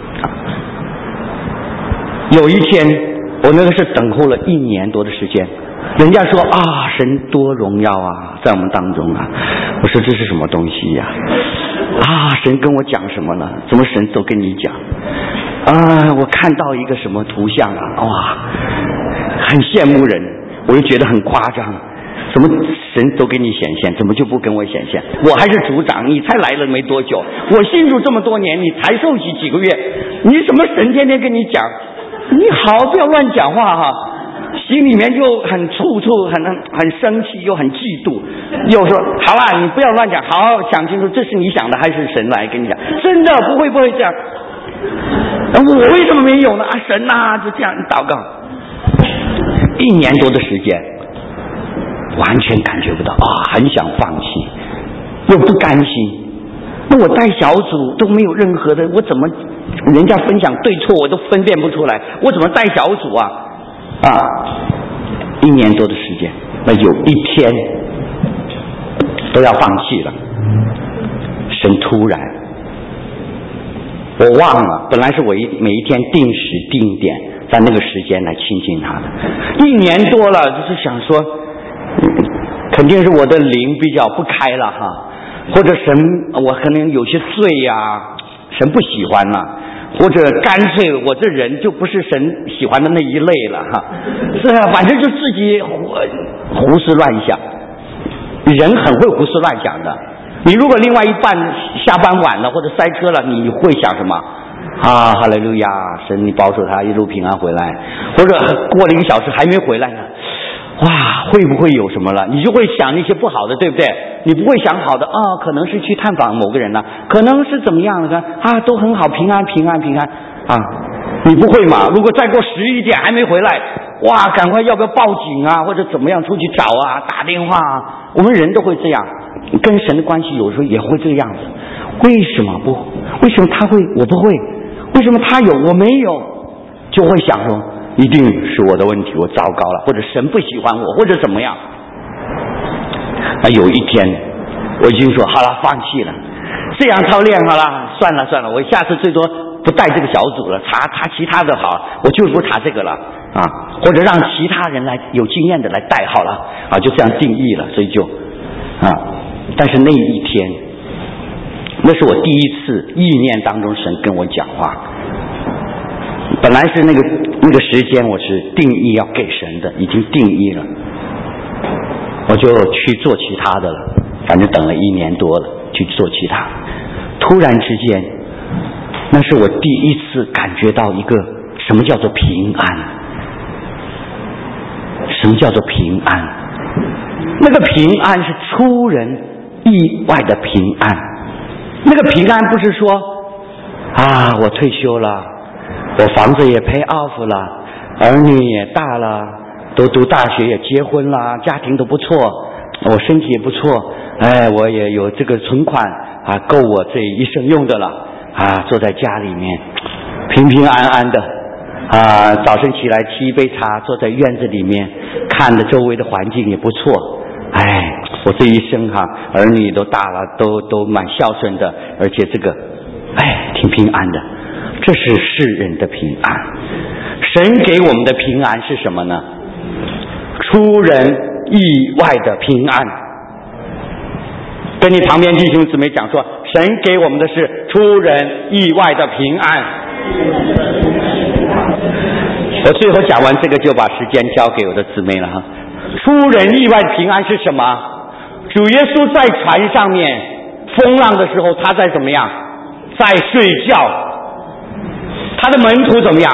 有一天我那个是等候了一年多的时间，人家说啊，神多荣耀啊，在我们当中啊，我说这是什么东西呀、啊？ 啊，神跟我讲什么了？怎么神都跟你讲？啊，我看到一个什么图像啊，哇，很羡慕人，我就觉得很夸张。怎么神都给你显现，怎么就不跟我显现？我还是组长，你才来了没多久，我信主这么多年，你才受洗几个月，你什么神天天跟你讲？你好，不要乱讲话哈。心里面就很处处很很生气，又很嫉妒，又说好啦，你不要乱讲，好好想清楚，这是你想的还是神来跟你讲？真的不会不会这样。我为什么没有呢？啊，神啊，就这样祷告，一年多的时间，完全感觉不到啊，很想放弃，又不甘心。那我带小组都没有任何的，我怎么人家分享对错我都分辨不出来，我怎么带小组啊？啊，一年多的时间，那有一天都要放弃了，神突然，我忘了，本来是我一每一天定时定点在那个时间来亲近他的，一年多了，就是想说，肯定是我的灵比较不开了哈，或者神我可能有些罪呀、啊，神不喜欢了。或者干脆我这人就不是神喜欢的那一类了哈，是啊，反正就自己胡胡思乱想，人很会胡思乱想的。你如果另外一半下班晚了或者塞车了，你会想什么？啊，哈利路亚，神你保守他一路平安回来，或者过了一个小时还没回来呢，哇，会不会有什么了？你就会想那些不好的，对不对？你不会想好的啊、哦，可能是去探访某个人呢、啊，可能是怎么样的啊，都很好，平安平安平安啊，你不会嘛？如果再过十一点还没回来，哇，赶快要不要报警啊，或者怎么样出去找啊，打电话啊？我们人都会这样，跟神的关系有时候也会这个样子。为什么不？为什么他会我不会？为什么他有我没有？就会想说，一定是我的问题，我糟糕了，或者神不喜欢我，或者怎么样。那有一天我已经说好了，放弃了，这样操练好了，算了算了，我下次最多不带这个小组了，查查其他的好，我就不查这个了啊，或者让其他人来有经验的来带好了啊，就这样定义了，所以就啊，但是那一天，那是我第一次意念当中神跟我讲话，本来是那个那个时间我是定义要给神的，已经定义了。我就去做其他的了，反正等了一年多了，去做其他。突然之间，那是我第一次感觉到一个什么叫做平安，什么叫做平安？那个平安是出人意外的平安。那个平安不是说啊，我退休了，我房子也 pay off 了，儿女也大了。都读大学也结婚了，家庭都不错，我身体也不错，哎，我也有这个存款啊，够我这一生用的了啊，坐在家里面平平安安的啊，早晨起来沏一杯茶，坐在院子里面看着周围的环境也不错，哎，我这一生哈、啊，儿女都大了，都都蛮孝顺的，而且这个哎挺平安的，这是世人的平安。神给我们的平安是什么呢？出人意外的平安。跟你旁边弟兄姊妹讲说，神给我们的是出人意外的平安。我最后讲完这个就把时间交给我的姊妹了哈。出人意外的平安是什么？主耶稣在船上面风浪的时候，他在怎么样？在睡觉。他的门徒怎么样？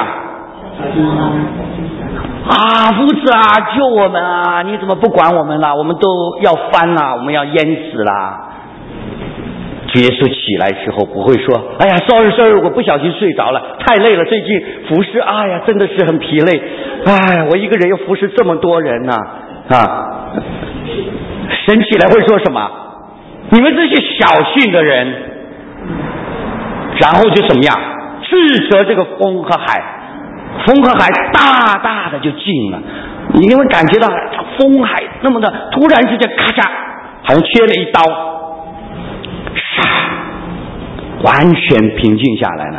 啊，夫子啊，救我们啊！你怎么不管我们啦？我们都要翻啦，我们要淹死啦！主耶稣起来之后不会说，哎呀 sorry sorry 我不小心睡着了，太累了，最近服侍，哎呀真的是很疲累，哎，我一个人又服侍这么多人呢 啊, 啊神起来会说什么？你们这些小信的人，然后就怎么样斥责这个风和海，风和海大大的就静了，你因为感觉到风海那么的，突然之间咔嚓，好像切了一刀，唰，完全平静下来了。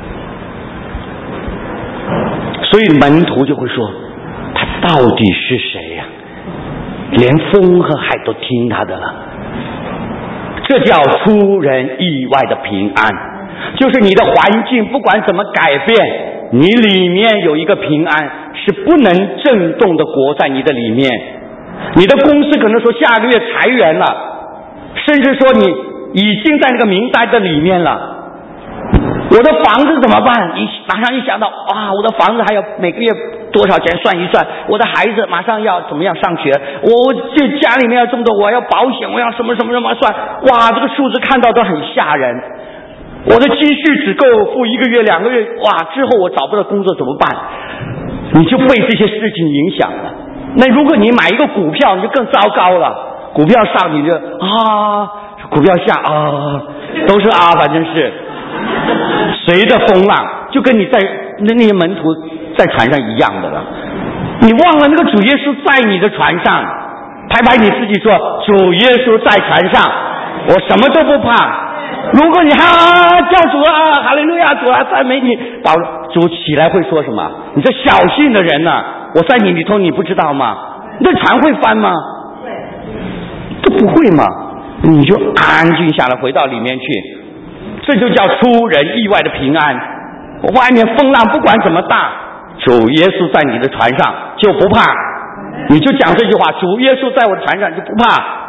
所以门徒就会说，他到底是谁呀、啊？连风和海都听他的了。 这叫出人意外的平安。就是你的环境不管怎么改变，你里面有一个平安是不能震动的国在你的里面。你的公司可能说下个月裁员了，甚至说你已经在那个名单的里面了，我的房子怎么办？你马上一想到啊，我的房子还要每个月多少钱，算一算，我的孩子马上要怎么样上学，我这家里面要这么多，我要保险，我要什么什么什么算，哇，这个数字看到都很吓人。我的积蓄只够付一个月两个月，哇，之后我找不到工作怎么办？你就被这些事情影响了。那如果你买一个股票，你就更糟糕了，股票上你就啊，股票下啊，都是啊，反正是随着风浪，就跟你在那那些门徒在船上一样的了。你忘了那个主耶稣在你的船上，拍拍你自己说，主耶稣在船上，我什么都不怕。如果你哈叫主啊，哈利路亚，主啊，赞美你，保主起来会说什么？你这小信的人啊，我在你里头，你不知道吗？你这船会翻吗？这不会吗？你就安静下来，回到里面去，这就叫出人意外的平安。外面风浪不管怎么大，主耶稣在你的船上就不怕。你就讲这句话，主耶稣在我的船上就不怕。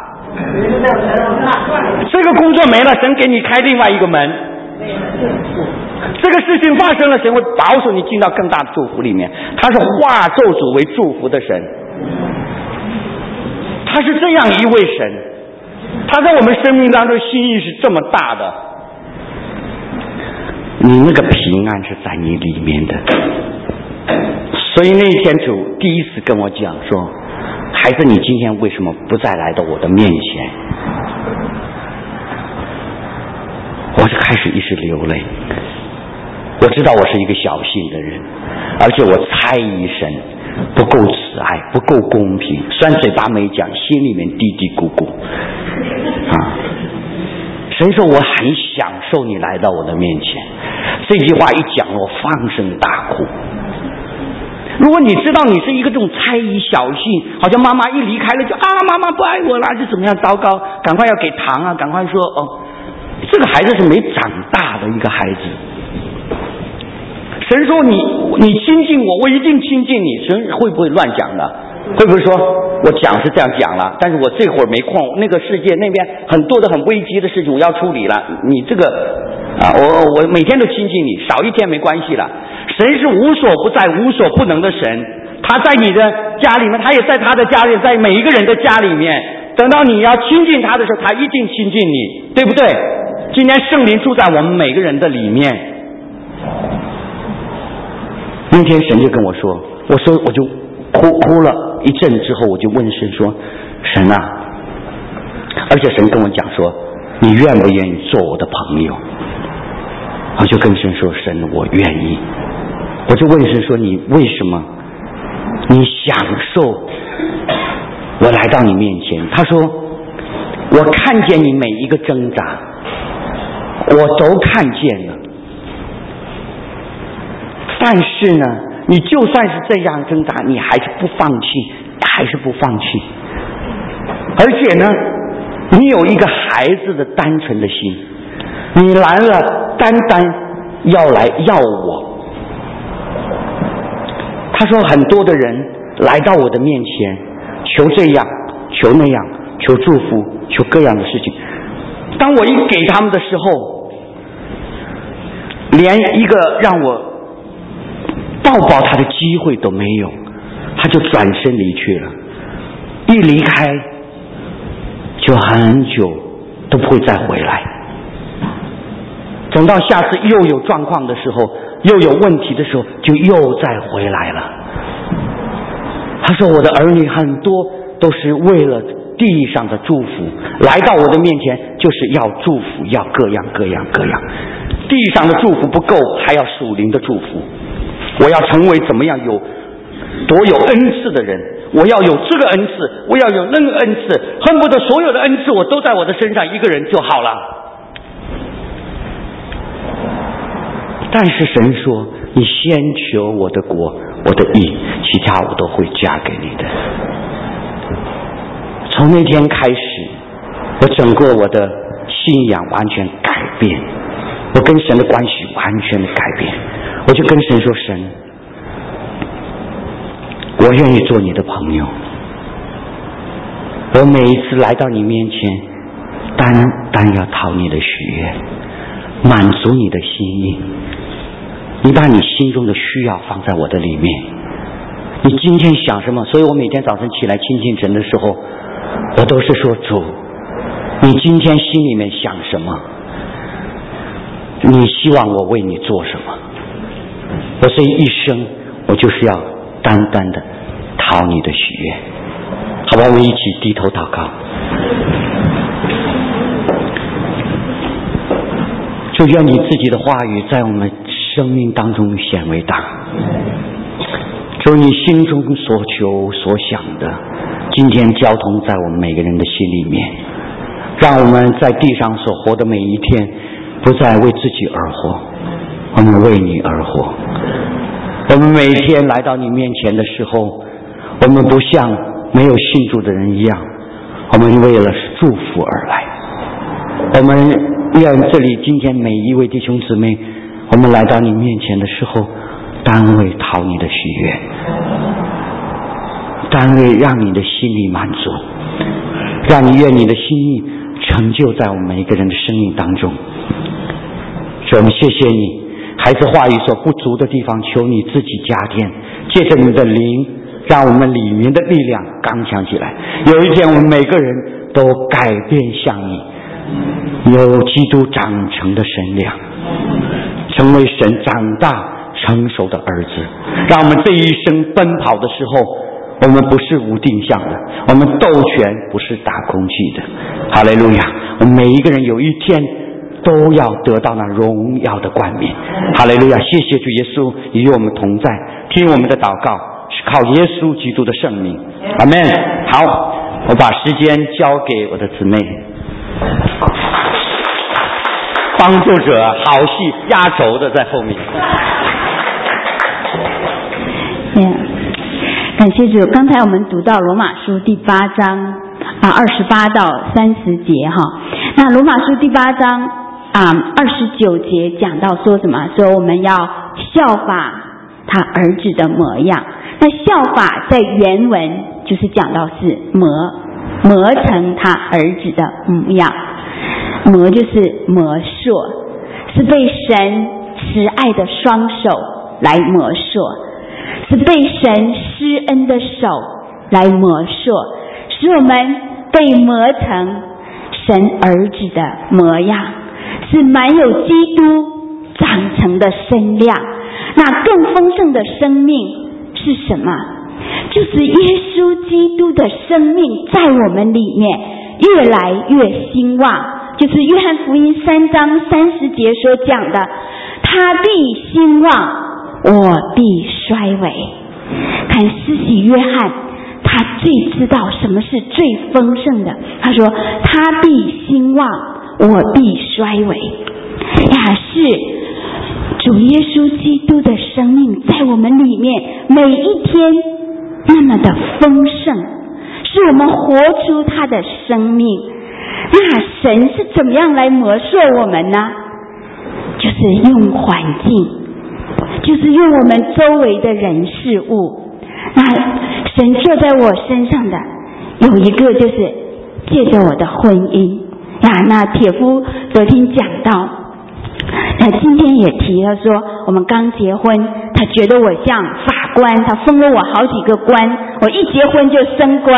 这个工作没了，神给你开另外一个门。这个事情发生了，神会保守你进到更大的祝福里面。他是化咒诅为祝福的神，他是这样一位神，他在我们生命当中心意是这么大的。你那个平安是在你里面的。所以那天主第一次跟我讲说，孩子，你今天为什么不再来到我的面前？我就开始一时流泪。我知道我是一个小信的人，而且我猜疑神不够慈爱，不够公平，虽然嘴巴没讲，心里面嘀嘀咕咕啊。神说我很享受你来到我的面前，这句话一讲，我放声大哭。如果你知道你是一个这种猜疑小信，好像妈妈一离开了就啊，妈妈不爱我了，就怎么样糟糕，赶快要给糖啊，赶快说哦，这个孩子是没长大的一个孩子。神说你你亲近我，我一定亲近你。神会不会乱讲的？会不会说我讲是这样讲了，但是我这会儿没空，那个世界那边很多的很危机的事情我要处理了，你这个啊，我我每天都亲近你，少一天没关系了。神是无所不在无所不能的神，他在你的家里面，他也在他的家里，在每一个人的家里面。等到你要亲近他的时候，他一定亲近你，对不对？今天圣灵住在我们每个人的里面。那天神就跟我说，我说我就哭哭了一阵之后，我就问神说，神啊，而且神跟我讲说，你愿不愿意做我的朋友？我就跟神说，神，我愿意。我就问神说，你为什么你享受我来到你面前？他说，我看见你每一个挣扎，我都看见了，但是呢，你就算是这样挣扎，你还是不放弃，还是不放弃。而且呢，你有一个孩子的单纯的心，你来了单单要来要我。他说很多的人来到我的面前，求这样求那样，求祝福，求各样的事情，当我一给他们的时候，连一个让我抱抱他的机会都没有，他就转身离去了。一离开就很久都不会再回来，等到下次又有状况的时候，又有问题的时候，就又再回来了。他说我的儿女很多都是为了地上的祝福来到我的面前，就是要祝福，要各样各样各样。地上的祝福不够，还要属灵的祝福。我要成为怎么样有多有恩赐的人，我要有这个恩赐，我要有那个恩赐，恨不得所有的恩赐我都在我的身上一个人就好了。但是神说，你先求我的国，我的义，其他我都会加给你的。从那天开始，我整个我的信仰完全改变，我跟神的关系完全的改变。我就跟神说，神，我愿意做你的朋友，我每一次来到你面前，单单要讨你的喜悦，满足你的心意。你把你心中的需要放在我的里面，你今天想什么？所以我每天早晨起来亲近神的时候，我都是说，主，你今天心里面想什么？你希望我为你做什么？我这一生我就是要单单的讨你的喜悦。好吧，我们一起低头祷告。就愿你自己的话语在我们生命当中显为大，主，你心中所求所想的今天交通在我们每个人的心里面，让我们在地上所活的每一天不再为自己而活，我们为你而活。我们每天来到你面前的时候，我们不像没有信主的人一样，我们为了祝福而来。我们愿这里今天每一位弟兄姊妹，我们来到你面前的时候，单为讨你的喜悦，单为让你的心里满足，让你愿你的心意成就在我们每一个人的生命当中。所以我们谢谢你，孩子话语所不足的地方，求你自己加添，借着你的灵，让我们里面的力量刚强起来。有一天我们每个人都改变向你，有基督长成的身量，成为神长大成熟的儿子。让我们这一生奔跑的时候，我们不是无定向的，我们斗拳不是打空气的。哈利路亚！我们每一个人有一天都要得到那荣耀的冠冕。哈利路亚！谢谢主耶稣与我们同在，听我们的祷告是靠耶稣基督的圣名。阿们。好，我把时间交给我的姊妹。帮助者好戏压轴的在后面。 嗯，感谢主。刚才我们读到罗马书第八章啊二十八到三十节哈。那罗马书第八章啊二十九节讲到说什么？说我们要效法他儿子的模样。那效法在原文就是讲到是磨磨成他儿子的模样。磨就是磨塑，是被神慈爱的双手来磨塑，是被神施恩的手来磨塑，使我们被磨成神儿子的模样，是满有基督长成的身量。那更丰盛的生命是什么？就是耶稣基督的生命在我们里面越来越兴旺，就是约翰福音三章三十节所讲的，他必兴旺，我必衰微。看施洗约翰，他最知道什么是最丰盛的。他说他必兴旺，我必衰微。呀，是主耶稣基督的生命在我们里面每一天那么的丰盛，是我们活出他的生命。那神是怎么样来磨塑我们呢？就是用环境，就是用我们周围的人事物。那神做在我身上的有一个就是借着我的婚姻呀。那铁夫昨天讲到，他今天也提了说，我们刚结婚，他觉得我像法官，他封了我好几个官，我一结婚就升官。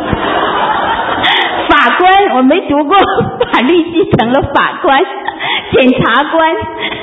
法官，我没读过法律系，成了法官、检察官。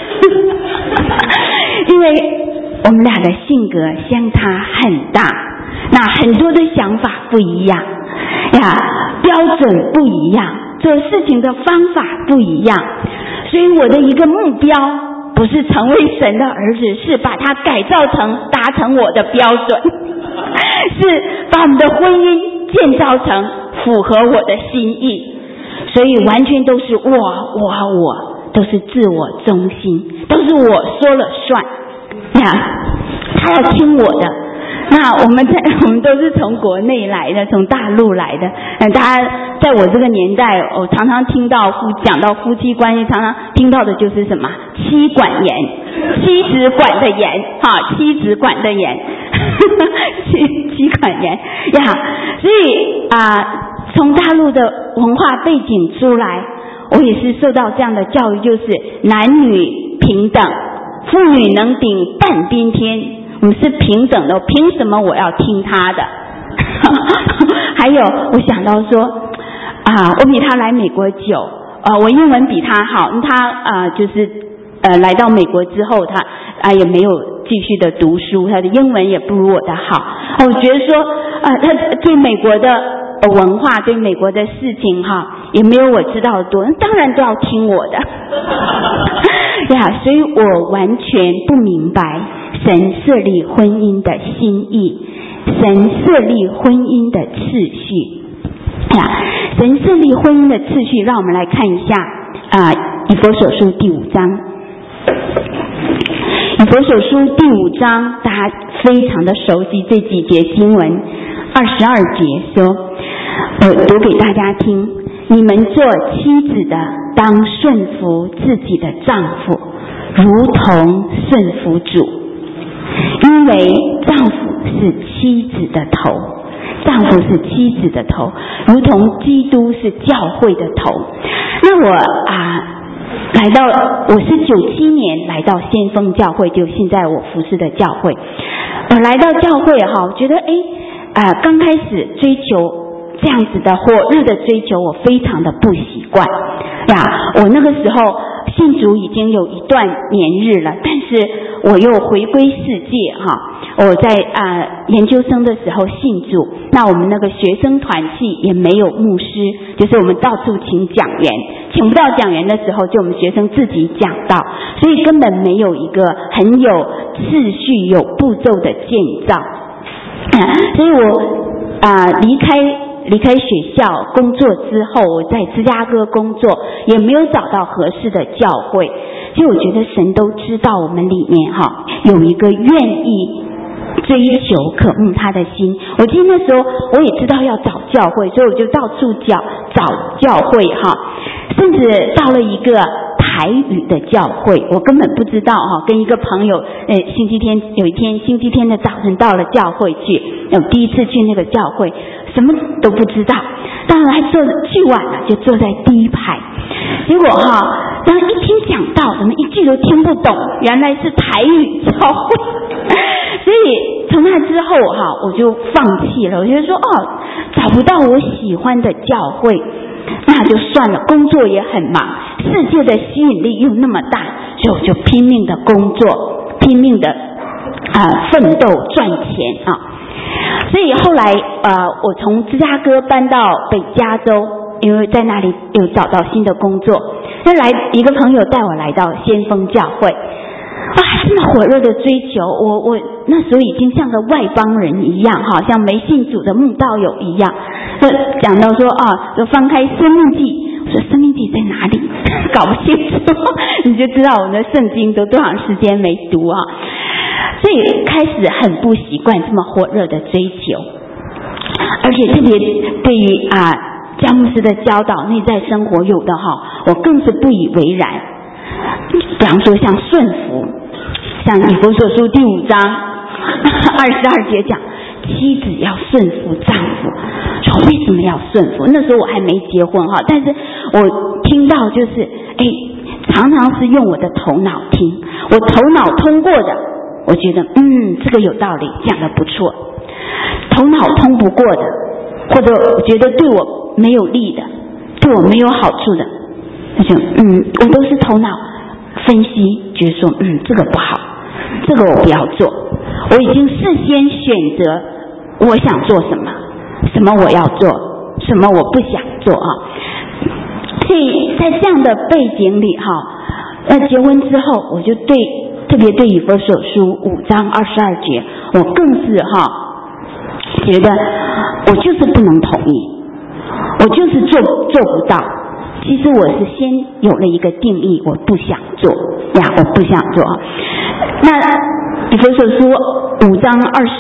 因为我们俩的性格相差很大，那很多的想法不一样呀，标准不一样，做事情的方法不一样，所以我的一个目标不是成为神的儿子，是把它改造成达成我的标准，是把我们的婚姻建造成符合我的心意。所以完全都是我我我，都是自我中心，都是我说了算呀。他要听我的， 那我们在我们都是从国内来的，从大陆来的。嗯，大家在我这个年代，我常常听到夫讲到夫妻关系，常常听到的就是什么妻管严，妻子管的严，哈，妻子管的严，妻妻管严呀。所以啊，从大陆的文化背景出来，我也是受到这样的教育，就是男女平等，妇女能顶半边天。我们是平等的，凭什么我要听他的？还有，我想到说，啊，我比他来美国久，啊，我英文比他好，他啊，就是呃，来到美国之后，他啊也没有继续的读书，他的英文也不如我的好。我觉得说，啊，他对美国的文化，对美国的事情哈，也没有我知道的多，当然都要听我的。呀，所以我完全不明白神设立婚姻的心意，神设立婚姻的次序。呀，神设立婚姻的次序，让我们来看一下啊，以弗所书第五章。以弗所书第五章，大家非常的熟悉这几节经文。二十二节说，我读给大家听：你们做妻子的，当顺服自己的丈夫，如同顺服主，因为丈夫是妻子的头，丈夫是妻子的头，如同基督是教会的头。那我啊，来到我是九七年来到先锋教会，就现在我服侍的教会。我来到教会哈，我觉得哎啊，刚开始追求这样子的火热的追求，我非常的不习惯呀。我那个时候信主已经有一段年日了，但是我又回归世界哈。我在啊、呃、研究生的时候信主，那我们那个学生团契也没有牧师，就是我们到处请讲员，请不到讲员的时候，就我们学生自己讲道，所以根本没有一个很有次序、有步骤的建造。啊、所以我啊、呃、离开离开学校工作之后，我在芝加哥工作，也没有找到合适的教会。其实我觉得神都知道我们里面哈有一个愿意追求渴慕他的心。我记得那时候我也知道要找教会，所以我就到处找找教会哈，甚至到了一个台语的教会，我根本不知道哈。跟一个朋友，呃，星期天有一天星期天的早晨到了教会去，呃，第一次去那个教会，什么都不知道，当然还坐去晚了，就坐在第一排。结果哈，然后一听讲道，怎么一句都听不懂，原来是台语教会。所以从那之后哈，我就放弃了。我就说哦，找不到我喜欢的教会，那就算了。工作也很忙，世界的吸引力又那么大，所以我就拼命的工作，拼命的啊、呃、奋斗赚钱啊。所以后来呃，我从芝加哥搬到北加州，因为在那里有找到新的工作。那来一个朋友带我来到先锋教会。哇，这么火热的追求，我我那时候已经像个外邦人一样哈，像没信主的慕道友一样。就讲到说啊，就翻开申命记，我说申命记在哪里？搞不清楚，你就知道我们的圣经都多长时间没读啊。所以开始很不习惯这么火热的追求，而且特别对于啊教牧师的教导内在生活有的哈，我更是不以为然。比方说像顺服，像以弗所书第五章二十二节讲妻子要顺服丈夫，说为什么要顺服？那时候我还没结婚哈，但是我听到就是哎，常常是用我的头脑听，我头脑通过的，我觉得嗯这个有道理，讲得不错。头脑通不过的，或者我觉得对我没有利的，对我没有好处的，那就嗯我都是头脑分析，觉得说嗯这个不好，这个我不要做。我已经事先选择我想做什么，什么我要做，什么我不想做啊。所以在这样的背景里哈，呃结婚之后我就对特别对以弗所书五章二十二节，我更是哈觉得我就是不能同意，我就是做做不到。其实我是先有了一个定义，我不想做呀，我不想做。那以弗所书五章二十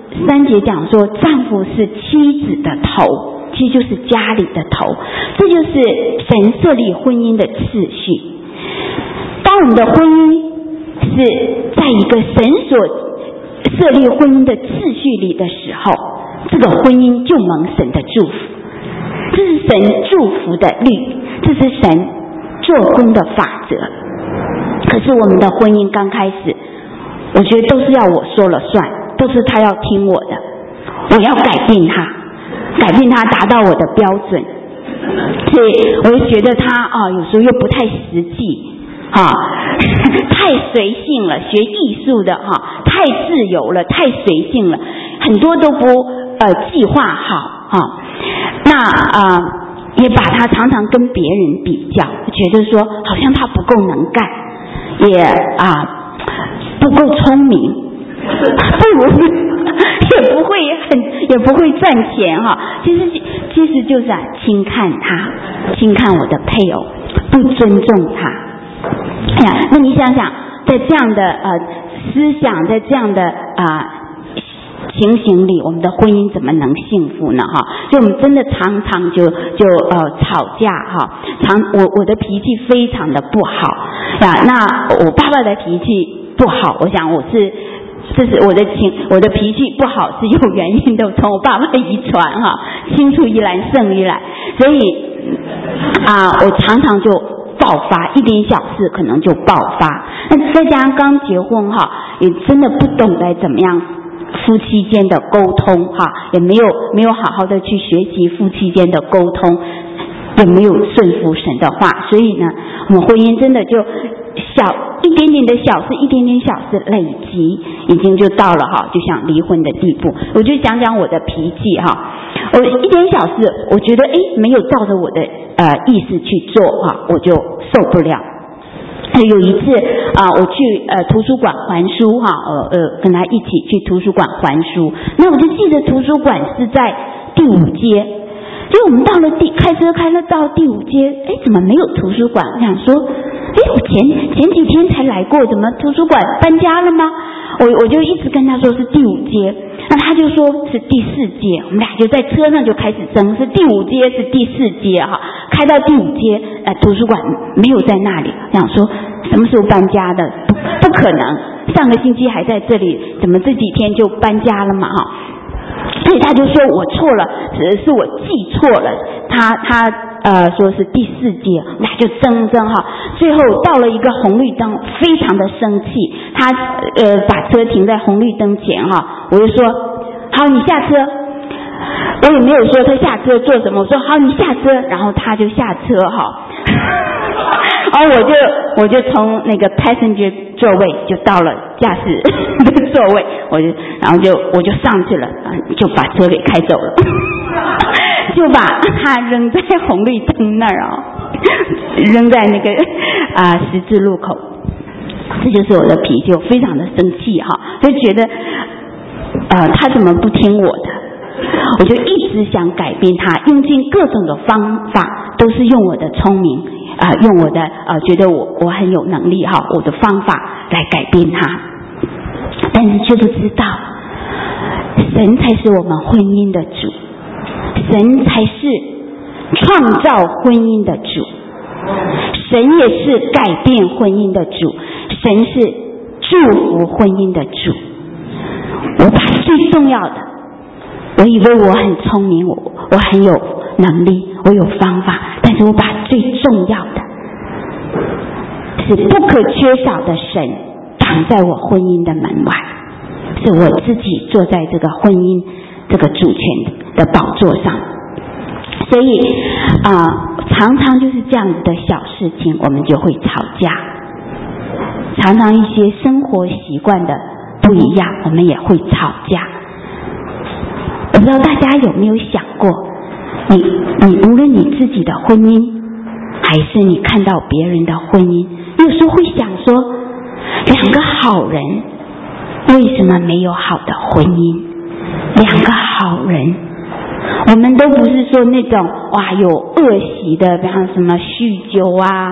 三节讲说，丈夫是妻子的头，其实就是家里的头，这就是神设立婚姻的次序。当我们的婚姻是在一个神所设立婚姻的次序里的时候，这个婚姻就蒙神的祝福。这是神祝福的律，这是神做工的法则。可是我们的婚姻刚开始，我觉得都是要我说了算，都是他要听我的，我要改变他，改变他达到我的标准。所以我就觉得他啊，有时候又不太实际啊，太随性了，学艺术的哈、啊，太自由了，太随性了，很多都不呃计划好哈、啊。那啊、呃，也把他常常跟别人比较，觉得说好像他不够能干，也啊不够聪明，不如也不会很也不会赚钱哈、啊。其实其实就是啊轻看他，轻看我的配偶，不尊重他。哎呀，那你想想，在这样的呃思想，在这样的啊。呃情形里，我们的婚姻怎么能幸福呢？哈，所以我们真的常常就就呃吵架哈，常我我的脾气非常的不好呀，那我爸爸的脾气不好，我想我是这是我的情我的脾气不好是有原因的，从我爸爸遗传哈，青出于蓝胜于蓝，所以啊，我常常就爆发，一点小事可能就爆发。那再加上刚结婚哈，也真的不懂得怎么样夫妻间的沟通哈，也没有没有好好的去学习夫妻间的沟通，也没有顺服神的话，所以呢，我们婚姻真的就小一点点的小事，一点点小事累积，已经就到了哈，就想离婚的地步。我就讲讲我的脾气哈，我一点小事，我觉得哎没有照着我的呃意思去做哈，我就受不了。有一次啊、呃，我去呃图书馆还书哈，呃呃跟他一起去图书馆还书，那我就记得图书馆是在第五街，结果我们到了第开车开了到第五街，哎怎么没有图书馆？我想说，哎我前前几天才来过，怎么图书馆搬家了吗？我我就一直跟他说是第五街，那他就说是第四街，我们俩就在车上就开始争，是第五街是第四街哈，开到第五街，呃图书馆没有在那里，想说什么时候搬家的？不不可能，上个星期还在这里，怎么这几天就搬家了嘛哈？所以他就说我错了，是是我记错了，他他呃说是第四街，那就争争哈，最后到了一个红绿灯，非常的生气，他呃把车停在红绿灯前哈，我就说好你下车，我也没有说他下车做什么，我说好你下车，然后他就下车哈。然后我就我就从那个 passenger 座位就到了驾驶的座位，我就然后就我就上去了，就把车给开走了，就把他扔在红绿灯那儿啊，扔在那个啊、呃、十字路口。这就是我的脾气，我非常的生气哈，就觉得呃他怎么不听我的？我就一直想改变他，用尽各种的方法，都是用我的聪明啊、呃，用我的呃，觉得我我很有能力哈，我的方法来改变他，但是却不知道，神才是我们婚姻的主，神才是创造婚姻的主，神也是改变婚姻的主，神是祝福婚姻的主。我把最重要的，我以为我很聪明，我我很有能力，我有方法，但是我把最重要的是不可缺少的神挡在我婚姻的门外，是我自己坐在这个婚姻这个主权的宝座上。所以啊、呃，常常就是这样子的小事情，我们就会吵架，常常一些生活习惯的不一样，我们也会吵架。我不知道大家有没有想过，你你无论你自己的婚姻，还是你看到别人的婚姻，有时候会想说，两个好人为什么没有好的婚姻？两个好人，我们都不是说那种哇有恶习的，比方什么酗酒啊、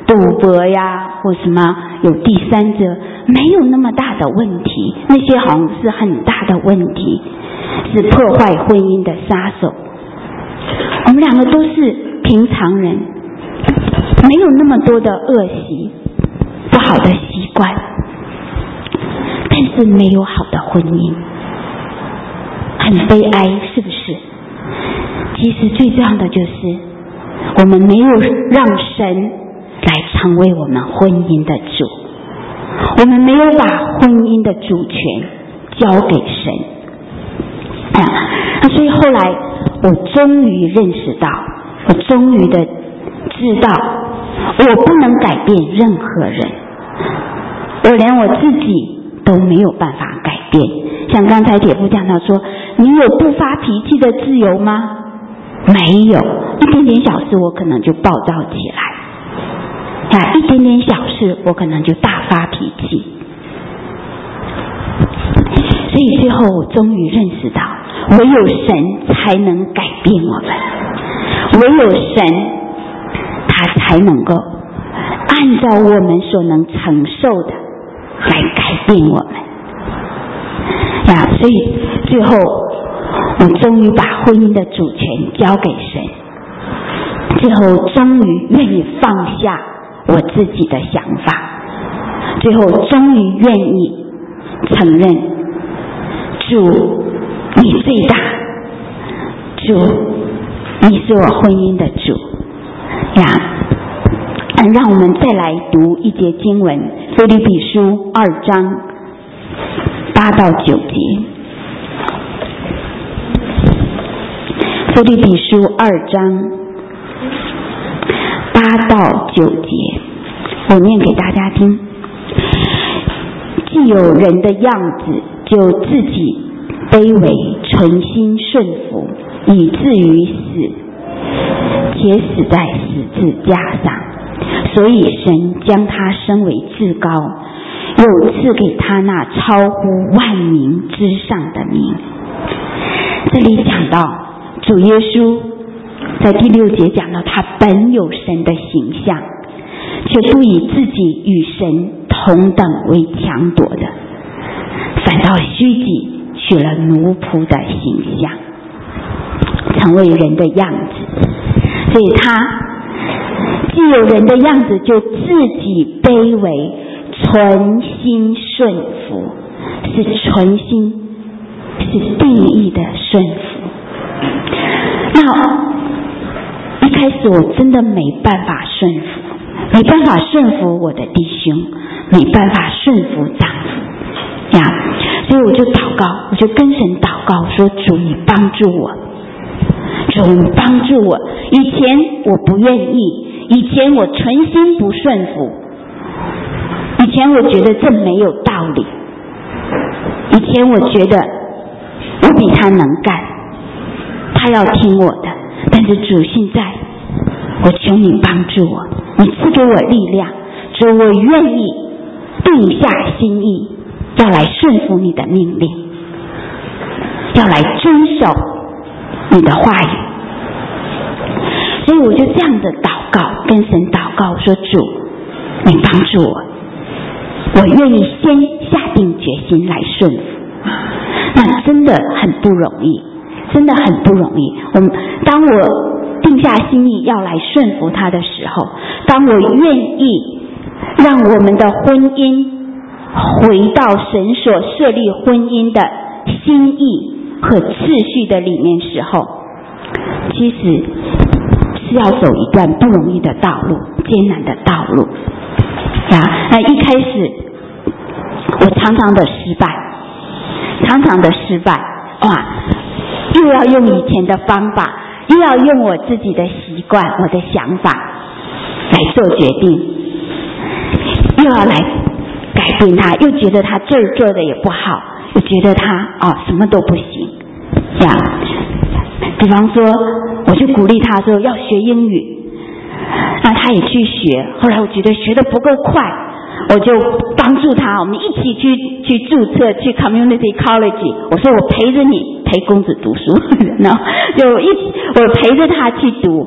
赌博呀，或什么有第三者，没有那么大的问题，那些好像是很大的问题，是破坏婚姻的杀手。我们两个都是平常人，没有那么多的恶习，不好的习惯，但是没有好的婚姻，很悲哀，是不是？其实最重要的就是我们没有让神来成为我们婚姻的主，我们没有把婚姻的主权交给神啊。那所以后来我终于认识到，我终于的知道，我不能改变任何人，我连我自己都没有办法改变。像刚才铁夫讲到说，你有不发脾气的自由吗？没有，一点点小事我可能就暴躁起来，啊，一点点小事我可能就大发脾气。所以最后我终于认识到，唯有神才能改变我们，唯有神他才能够按照我们所能承受的来改变我们呀。所以最后我终于把婚姻的主权交给神，最后终于愿意放下我自己的想法，最后终于愿意承认主你最大，主你是我婚姻的主呀。让我们再来读一节经文，腓立比书二章八到九节。腓立比书二章八到九节，我念给大家听。既有人的样子，就自己卑微，存心顺服，以至于死，且死在十字架上。所以神将他升为至高，又赐给他那超乎万名之上的名。这里讲到主耶稣在第六节讲到，他本有神的形象，却不以自己与神同等为强夺的，反倒虚己，取了奴仆的形象，成为人的样子。所以他既有人的样子，就自己卑微，存心顺服，是存心，是定义的顺服。那一开始我真的没办法顺服，没办法顺服我的弟兄，没办法顺服丈夫呀，所以我就祷告，我就跟神祷告说，主你帮助我，主你帮助我。以前我不愿意，以前我存心不顺服，以前我觉得这没有道理，以前我觉得我比他能干，他要听我的。但是主，现在我求你帮助我，你赐给我力量，主，我愿意定下心意，要来顺服你的命令，要来遵守你的话语。所以我就这样的祷告，跟神祷告说，主你帮助我，我愿意先下定决心来顺服。那真的很不容易，真的很不容易。我们当我定下心意要来顺服他的时候，当我愿意让我们的婚姻回到神所设立婚姻的心意和秩序的里面时候，其实是要走一段不容易的道路，艰难的道路呀。那一开始我常常的失败，常常的失败，哇，又要用以前的方法，又要用我自己的习惯，我的想法来做决定，又要来改变他，又觉得他这儿做的也不好，又觉得他哦什么都不行呀。比方说我就鼓励他说要学英语，那他也去学，后来我觉得学得不够快，我就帮助他，我们一起去去注册去 community college， 我说我陪着你陪公子读书然后就一起我陪着他去读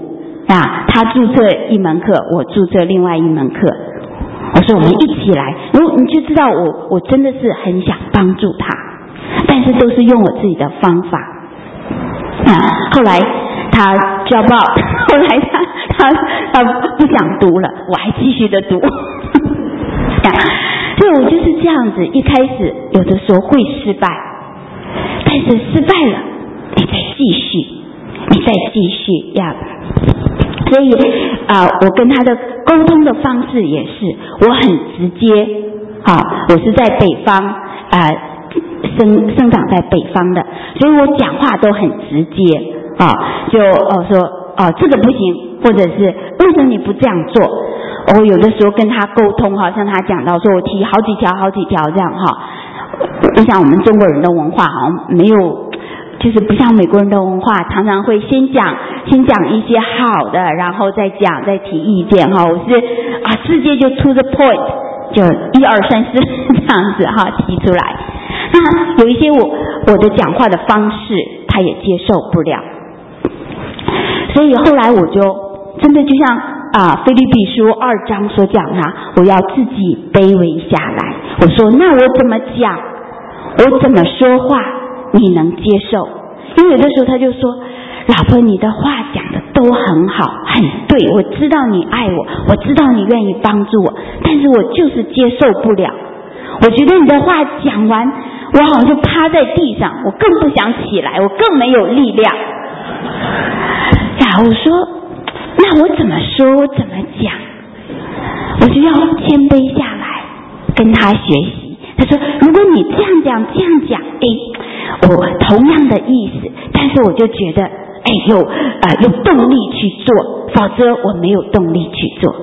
啊，他注册一门课，我注册另外一门课。我说我们一起来，如果你就知道我我真的是很想帮助他，但是都是用我自己的方法。啊，后来他 drop out， 后来他他他不想读了，我还继续的读。啊，所以我就是这样子，一开始有的时候会失败，但是失败了，你再继续，你再继续呀。所以啊、呃，我跟他的沟通的方式也是，我很直接。啊，我是在北方啊、呃，生生长在北方的，所以我讲话都很直接啊，就哦说哦这个不行，或者是为什么你不这样做？我有的时候跟他沟通哈，像他讲到说我提好几条好几条这样哈，我想我们中国人的文化好像没有。就是不像美国人的文化，常常会先讲先讲一些好的，然后再讲再提意见哈。我是啊，直接就 to the point， 就一二三四这样子哈提出来。那有一些我我的讲话的方式，他也接受不了，所以后来我就真的就像啊腓立比书二章所讲啊，我要自己卑微下来。我说那我怎么讲，我怎么说话？你能接受？因为有的时候他就说，老婆你的话讲的都很好很对，我知道你爱我，我知道你愿意帮助我，但是我就是接受不了。我觉得你的话讲完，我好像就趴在地上，我更不想起来，我更没有力量呀。我说那我怎么说，我怎么讲？我就要谦卑下来跟他学习。他说如果你这样讲这样讲，诶我同样的意思，但是我就觉得哎有呃有动力去做，否则我没有动力去做。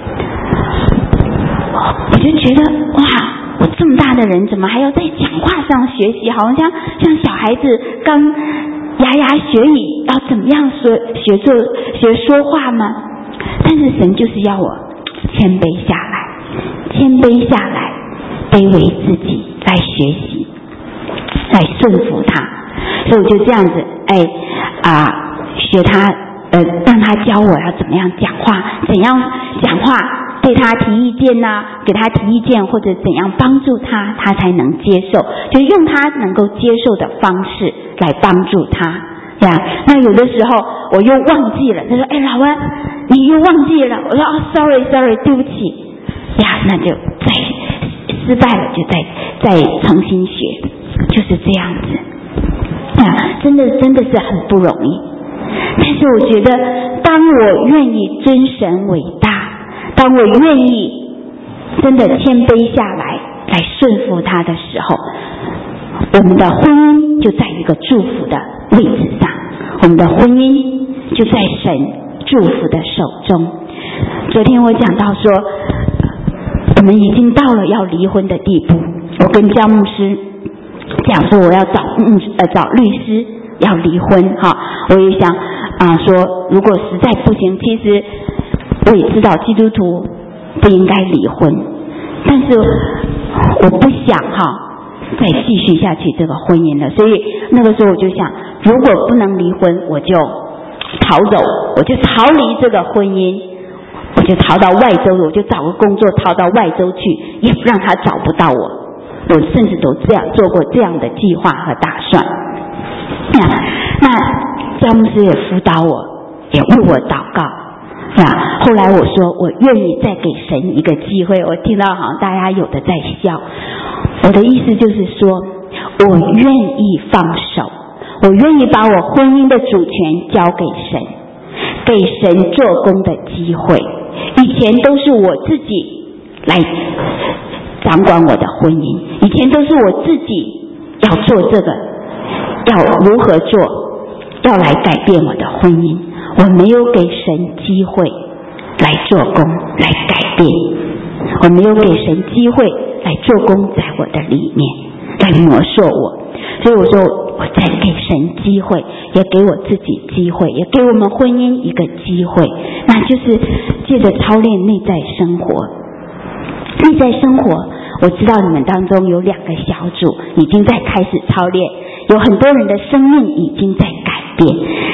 我就觉得哇，我这么大的人怎么还要在讲话上学习，好像像小孩子刚牙牙学语要怎么样说学做学说话吗？但是神就是要我谦卑下来，谦卑下来，卑微自己来学习，来顺服他。所以我就这样子哎啊、呃、学他呃让他教我要怎么样讲话，怎样讲话，对他提意见呐、啊，给他提意见，或者怎样帮助他，他才能接受，就用他能够接受的方式来帮助他呀。那有的时候我又忘记了，他说哎老温你又忘记了，我说哦 sorry sorry 对不起呀，那就再失败了就再再重新学，就是这样子呀，真的真的是很不容易。但是我觉得当我愿意尊神为大，当我愿意真的谦卑下来来顺服他的时候，我们的婚姻就在一个祝福的位置上，我们的婚姻就在神祝福的手中。昨天我讲到说我们已经到了要离婚的地步，我跟焦牧师讲说我要找嗯呃找律师要离婚哈，我也想啊、呃、说如果实在不行，其实我也知道基督徒不应该离婚，但是我不想哈再继续下去这个婚姻了，所以那个时候我就想，如果不能离婚，我就逃走，我就逃离这个婚姻，我就逃到外州，我就找个工作逃到外州去，也不让他找不到我。我甚至都这样做过这样的计划和打算。那那焦牧师也辅导我，也为我祷告。啊，后来我说我愿意再给神一个机会，我听到好像大家有的在笑，我的意思就是说我愿意放手，我愿意把我婚姻的主权交给神，给神做工的机会。以前都是我自己来掌管我的婚姻，以前都是我自己要做这个，要如何做，要来改变我的婚姻，我没有给神机会来做工来改变，我没有给神机会来做工在我的里面来磨塑我。所以我说我在给神机会，也给我自己机会，也给我们婚姻一个机会，那就是借着操练内在生活。内在生活我知道你们当中有两个小组已经在开始操练，有很多人的生命已经在改变，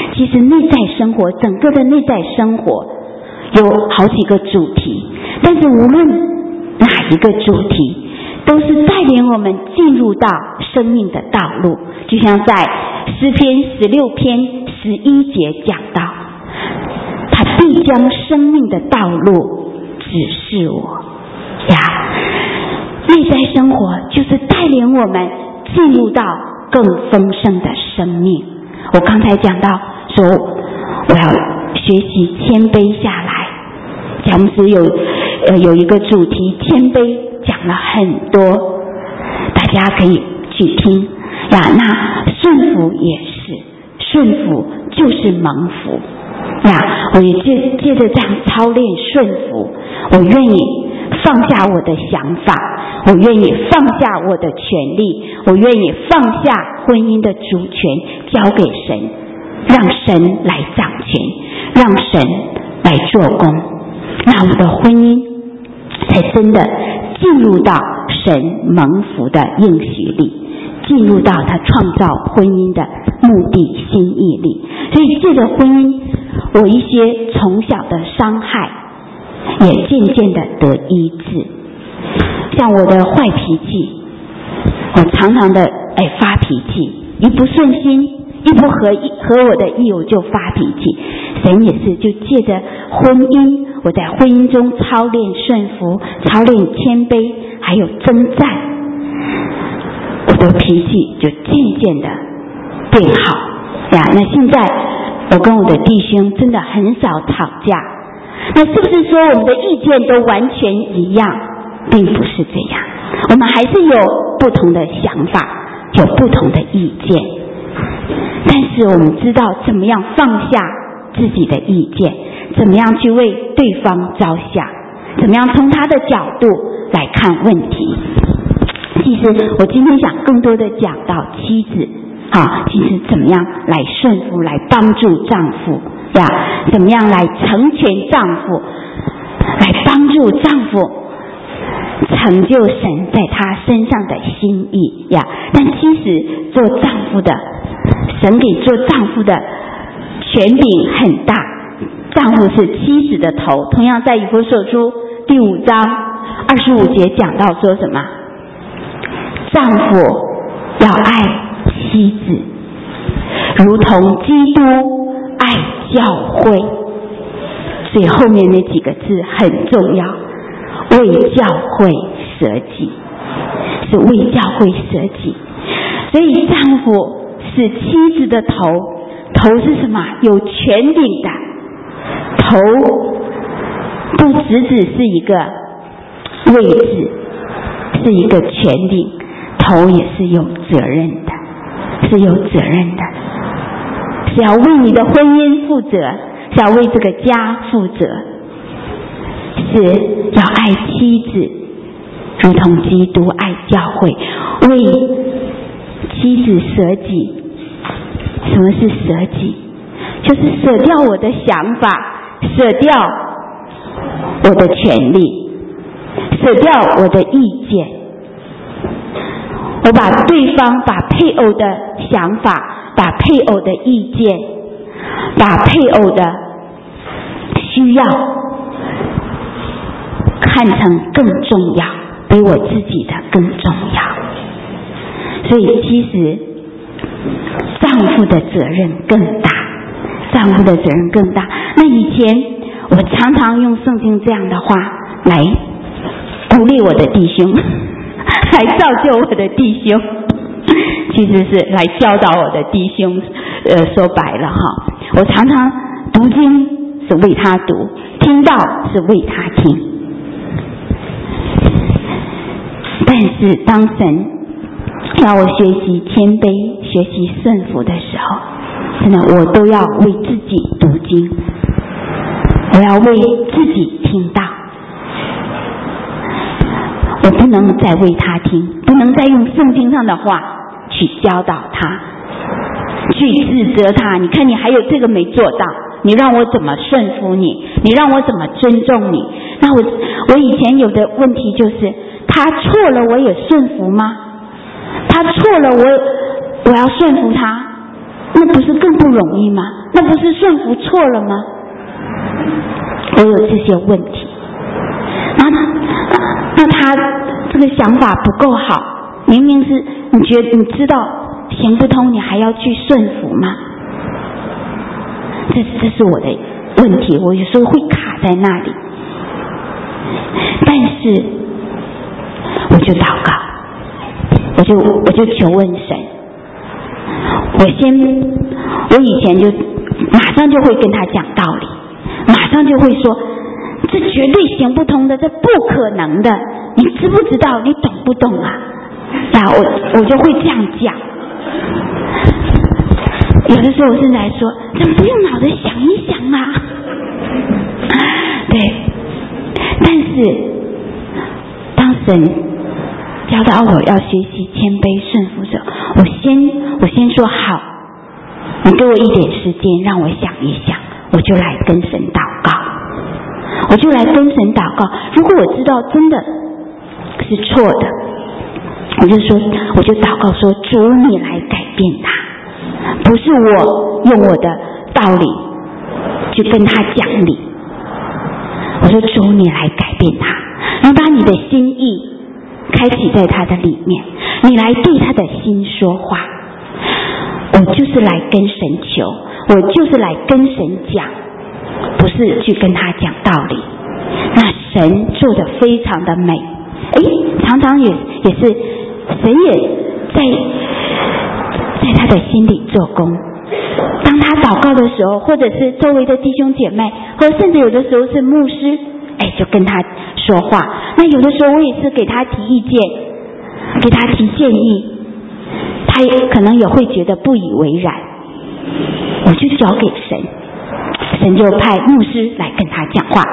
其实内在生活，整个的内在生活有好几个主题，但是无论哪一个主题，都是带领我们进入到生命的道路。就像在诗篇十六篇十一节讲到，他必将生命的道路指示我呀。内在生活就是带领我们进入到更丰盛的生命。我刚才讲到说，我要学习谦卑下来。讲师有呃有一个主题谦卑，讲了很多，大家可以去听呀。那顺服也是，顺服就是蒙福呀。我也借借着这样操练顺服，我愿意放下我的想法，我愿意放下我的权利，我愿意放下婚姻的主权交给神，让神来掌权，让神来做工。那我的婚姻才真的进入到神蒙福的应许里，进入到他创造婚姻的目的心意里。所以借着婚姻，我一些从小的伤害也渐渐的得医治。像我的坏脾气，我常常的哎发脾气，一不顺心，一不合意合我的意，我就发脾气。神也是就借着婚姻，我在婚姻中操练顺服，操练谦卑，还有征战，我的脾气就渐渐的变好呀。那现在我跟我的弟兄真的很少吵架，那是不是说我们的意见都完全一样？并不是这样，我们还是有不同的想法，有不同的意见，但是我们知道怎么样放下自己的意见，怎么样去为对方着想，怎么样从他的角度来看问题。其实我今天想更多的讲到妻子啊，其实怎么样来顺服，来帮助丈夫呀，怎么样来成全丈夫，来帮助丈夫成就神在他身上的心意呀。但其实做丈夫的，神给做丈夫的权柄很大，丈夫是妻子的头。同样在以弗所书第五章二十五节讲到说什么？丈夫要爱妻子，如同基督爱教会。所以后面那几个字很重要，为教会舍己，是为教会舍己。所以丈夫是妻子的头，头是什么？有权柄的头，不只只是一个位置，是一个权柄，头也是有责任的，是有责任的，是要为你的婚姻负责，是要为这个家负责，是要爱妻子如同基督爱教会，为妻子舍己。什么是舍己？就是舍掉我的想法，舍掉我的权利，舍掉我的意见。我把对方，把配偶的想法，把配偶的意见，把配偶的需要看成更重要，比我自己的更重要。所以其实丈夫的责任更大，丈夫的责任更大。那以前我常常用圣经这样的话来鼓励我的弟兄，来造就我的弟兄，其实是来教导我的弟兄。呃，说白了哈，我常常读经是为他读，听到是为他听。但是当神要我学习谦卑，学习顺服的时候，真的我都要为自己读经，我要为自己听到，我不能再为他听，不能再用圣经上的话去教导他，去指责他。你看你还有这个没做到，你让我怎么顺服你？你让我怎么尊重你？那我我以前有的问题就是，他错了我也顺服吗？他错了我我要顺服他， 那不是更不容易吗？那不是顺服错了吗？我有这些问题，那那他这个想法不够好，明明是你觉得你知道行不通，你还要去顺服吗？这这是我的问题，我有时候会卡在那里，但是我就祷告，我就我就求问神。我先，我以前就马上就会跟他讲道理，马上就会说，这绝对行不通的，这不可能的，你知不知道？你懂不懂啊？呀，我我就会这样讲。有的时候我甚至还说，怎么不用脑子想一想啊？对，但是当神教导我要学习谦卑顺服者，我先我先说好，你给我一点时间让我想一想，我就来跟神祷告，我就来跟神祷告。如果我知道真的是错的，我就说我就祷告说，主你来改变他，不是我用我的道理去跟他讲理。我说主你来改变他，你把你的心意开启在他的里面，你来对他的心说话。我就是来跟神求，我就是来跟神讲，不是去跟他讲道理。那神做得非常的美，诶，常常也也是神也在在他的心里做工。当他祷告的时候，或者是周围的弟兄姐妹，或者甚至有的时候是牧师，哎，就跟他说话。那有的时候我也是给他提意见，给他提建议，他也可能也会觉得不以为然，我就交给神，神就派牧师来跟他讲话。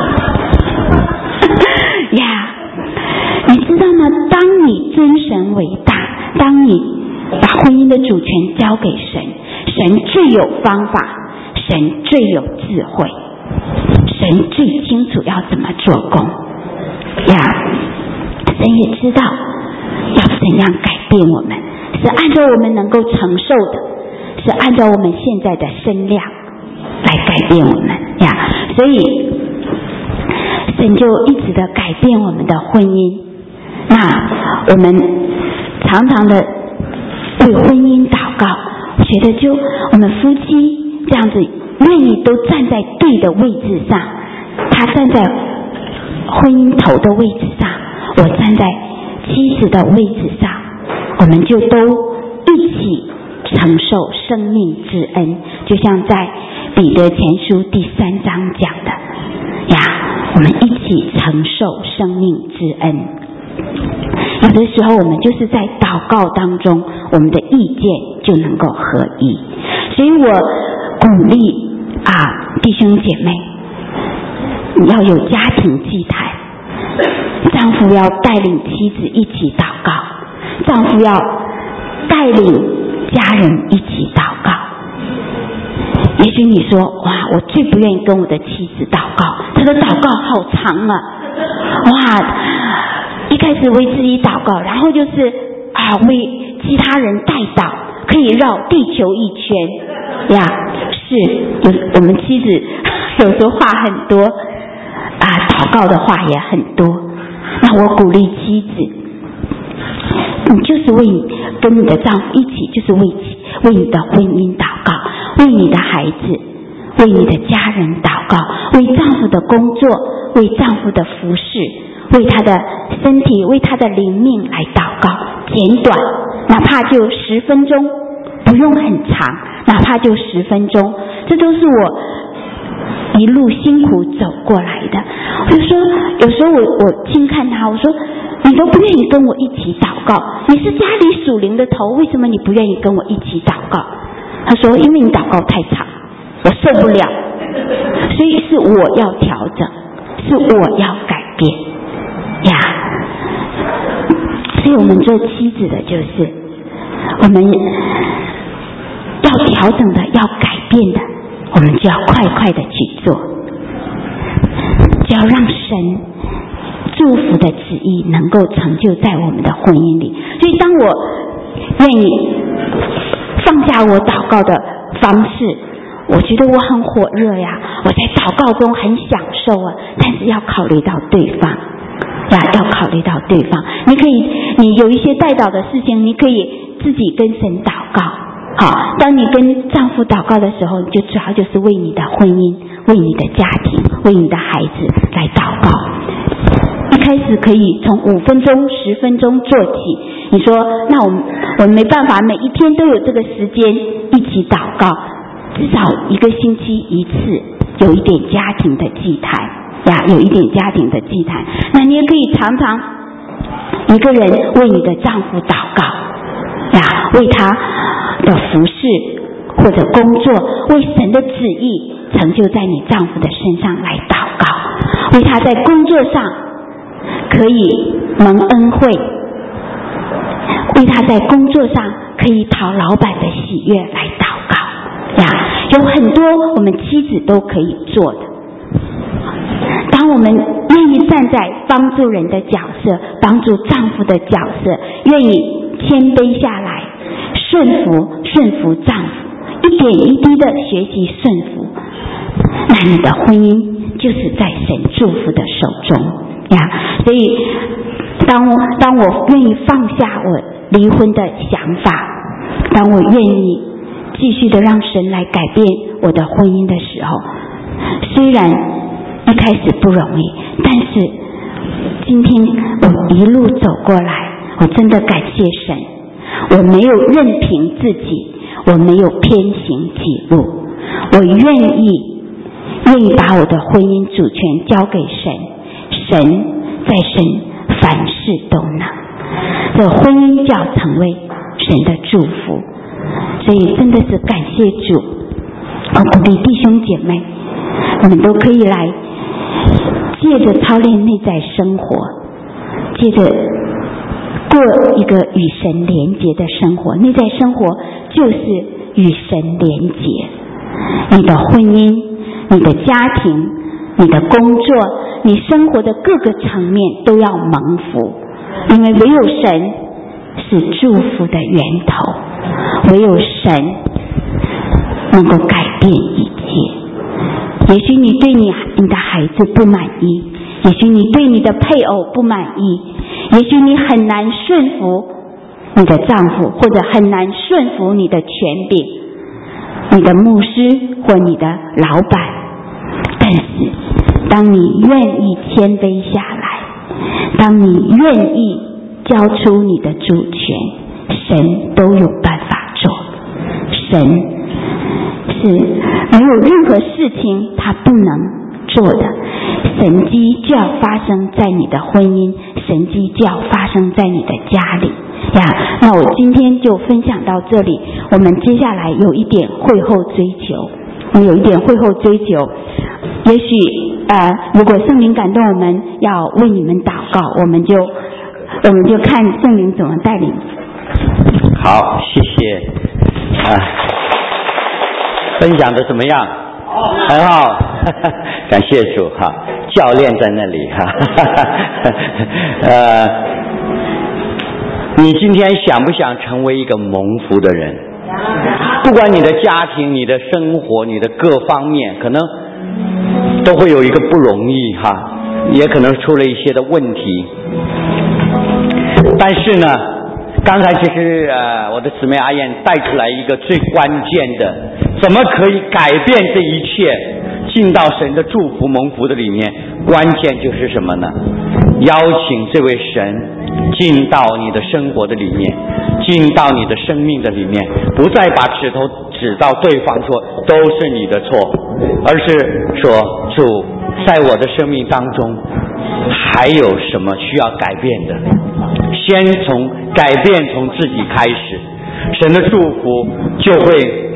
呀，你知道吗？当你尊神为大，当你把婚姻的主权交给神，神最有方法，神最有智慧，神最清楚要怎么做工呀。神也知道要怎样改变我们，是按照我们能够承受的，是按照我们现在的身量来改变我们呀。所以神就一直的改变我们的婚姻。那我们常常的为婚姻祷告，我觉得就我们夫妻这样子愿意都站在对的位置上，他站在婚姻头的位置上，我站在妻子的位置上，我们就都一起承受生命之恩，就像在彼得前书第三章讲的呀，我们一起承受生命之恩。有的时候我们就是在祷告当中，我们的意见就能够合一。所以我鼓励啊弟兄姐妹，你要有家庭祭坛，丈夫要带领妻子一起祷告，丈夫要带领家人一起祷告。也许你说，哇，我最不愿意跟我的妻子祷告，她的祷告好长啊，哇，一开始为自己祷告，然后就是啊为其他人代祷，可以绕地球一圈呀。是有我们妻子有时候话很多啊，祷告的话也很多。那我鼓励妻子，你就是为你跟你的丈夫一起，就是为为你的婚姻祷告，为你的孩子，为你的家人祷告，为丈夫的工作，为丈夫的服侍，为他的身体，为他的灵命来祷告。简短，哪怕就十分钟，不用很长，哪怕就十分钟，这都是我一路辛苦走过来的。我就说，有时候我我轻看他，我说你都不愿意跟我一起祷告，你是家里属灵的头，为什么你不愿意跟我一起祷告？他说因为你祷告太长，我受不了，所以是我要调整，是我要改变呀。所以我们做妻子的，就是我们要调整的，要改变的，我们就要快快的去做，就要让神祝福的旨意能够成就在我们的婚姻里。所以当我愿意放下我祷告的方式，我觉得我很火热呀，我在祷告中很享受啊，但是要考虑到对方呀，要考虑到对方。你可以，你有一些代祷的事情，你可以自己跟神祷告。好，当你跟丈夫祷告的时候，你就主要就是为你的婚姻、为你的家庭、为你的孩子来祷告。一开始可以从五分钟、十分钟做起。你说，那我们我们没办法每一天都有这个时间一起祷告，至少一个星期一次，有一点家庭的祭坛呀，有一点家庭的祭坛。那你也可以常常一个人为你的丈夫祷告呀，为他的服侍或者工作，为神的旨意成就在你丈夫的身上来祷告，为他在工作上可以蒙恩惠，为他在工作上可以讨老板的喜悦来祷告呀，有很多我们妻子都可以做的。当我们愿意站在帮助人的角色，帮助丈夫的角色，愿意谦卑下来，顺服顺服丈夫，一点一滴的学习顺服，那你的婚姻就是在神祝福的手中呀。所以当我当我愿意放下我离婚的想法，当我愿意继续的让神来改变我的婚姻的时候，虽然一开始不容易，但是今天我一路走过来，我真的感谢神，我没有任凭自己，我没有偏行己路，我愿意愿意把我的婚姻主权交给神，神在神凡事都能，这婚姻就要成为神的祝福。所以真的是感谢主，我鼓励弟兄姐妹，你们都可以来借着操练内在生活，借着过一个与神连结的生活。内在生活就是与神连结，你的婚姻、你的家庭、你的工作，你生活的各个层面都要蒙福，因为唯有神是祝福的源头，唯有神能够改变一切。也许你对你你的孩子不满意，也许你对你的配偶不满意，也许你很难顺服你的丈夫，或者很难顺服你的权柄，你的牧师或你的老板。但是当你愿意谦卑下来，当你愿意交出你的主权，神都有办法做。神是没有任何事情他不能做的，神迹就要发生在你的婚姻，神迹就要发生在你的家里呀。那我今天就分享到这里，我们接下来有一点会后追求，我们有一点会后追求。也许呃，如果圣灵感动我们要为你们祷告，我们就我们就看圣灵怎么带领。 好，谢谢啊，分享的怎么样？很好，感谢主哈，教练在那里哈，呃，你今天想不想成为一个蒙福的人？不管你的家庭、你的生活、你的各方面，可能都会有一个不容易哈，也可能出了一些的问题。但是呢，刚才其实呃，我的姊妹阿燕带出来一个最关键的，怎么可以改变这一切，进到神的祝福蒙福的里面？关键就是什么呢？邀请这位神进到你的生活的里面，进到你的生命的里面，不再把指头指到对方说都是你的错，而是说主，在我的生命当中还有什么需要改变的？先从改变从自己开始，神的祝福就会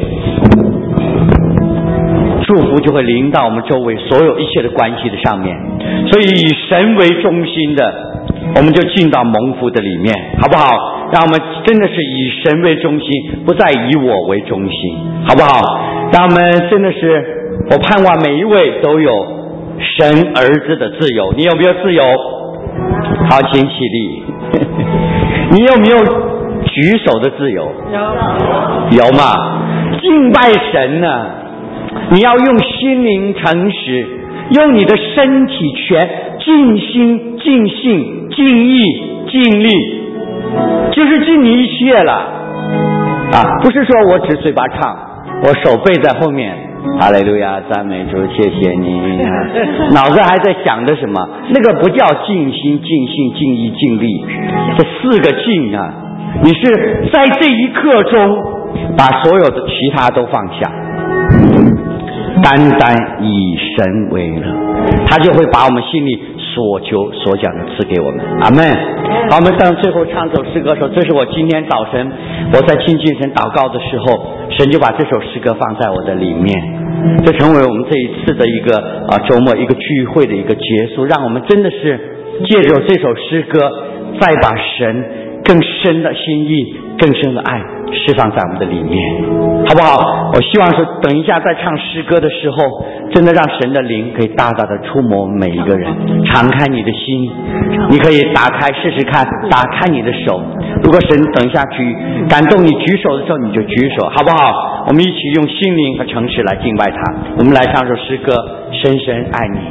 祝福就会临到我们周围所有一切的关系的上面。所以以神为中心的，我们就进到蒙福的里面，好不好？让我们真的是以神为中心，不再以我为中心，好不好？让我们真的是，我盼望每一位都有神儿子的自由。你有没有自由？好，请起立。你有没有举手的自由？有，有嘛？敬拜神呢、啊，你要用心灵诚实，用你的身体全尽心、尽性、尽意、尽力，就是尽你一切了啊！不是说我只嘴巴唱，我手背在后面。哈利路亚，赞美主，谢谢你、啊。脑子还在想着什么？那个不叫尽心、尽性、尽意、尽力，这四个尽啊！你是在这一刻中把所有的其他都放下，单单以神为乐，他就会把我们心里所求所讲的赐给我们。阿们。好，我们当最后唱首诗歌的时候，这是我今天早晨我在亲近神祷告的时候，神就把这首诗歌放在我的里面，这成为我们这一次的一个啊周末一个聚会的一个结束，让我们真的是借着这首诗歌，再把神更深的心意、更深的爱释放在我们的里面，好不好？我希望说，等一下在唱诗歌的时候，真的让神的灵可以大大的触摸每一个人，敞开你的心，你可以打开试试看，打开你的手。如果神等一下举感动你举手的时候，你就举手，好不好？我们一起用心灵和诚实来敬拜他。我们来唱首诗歌，深深爱你。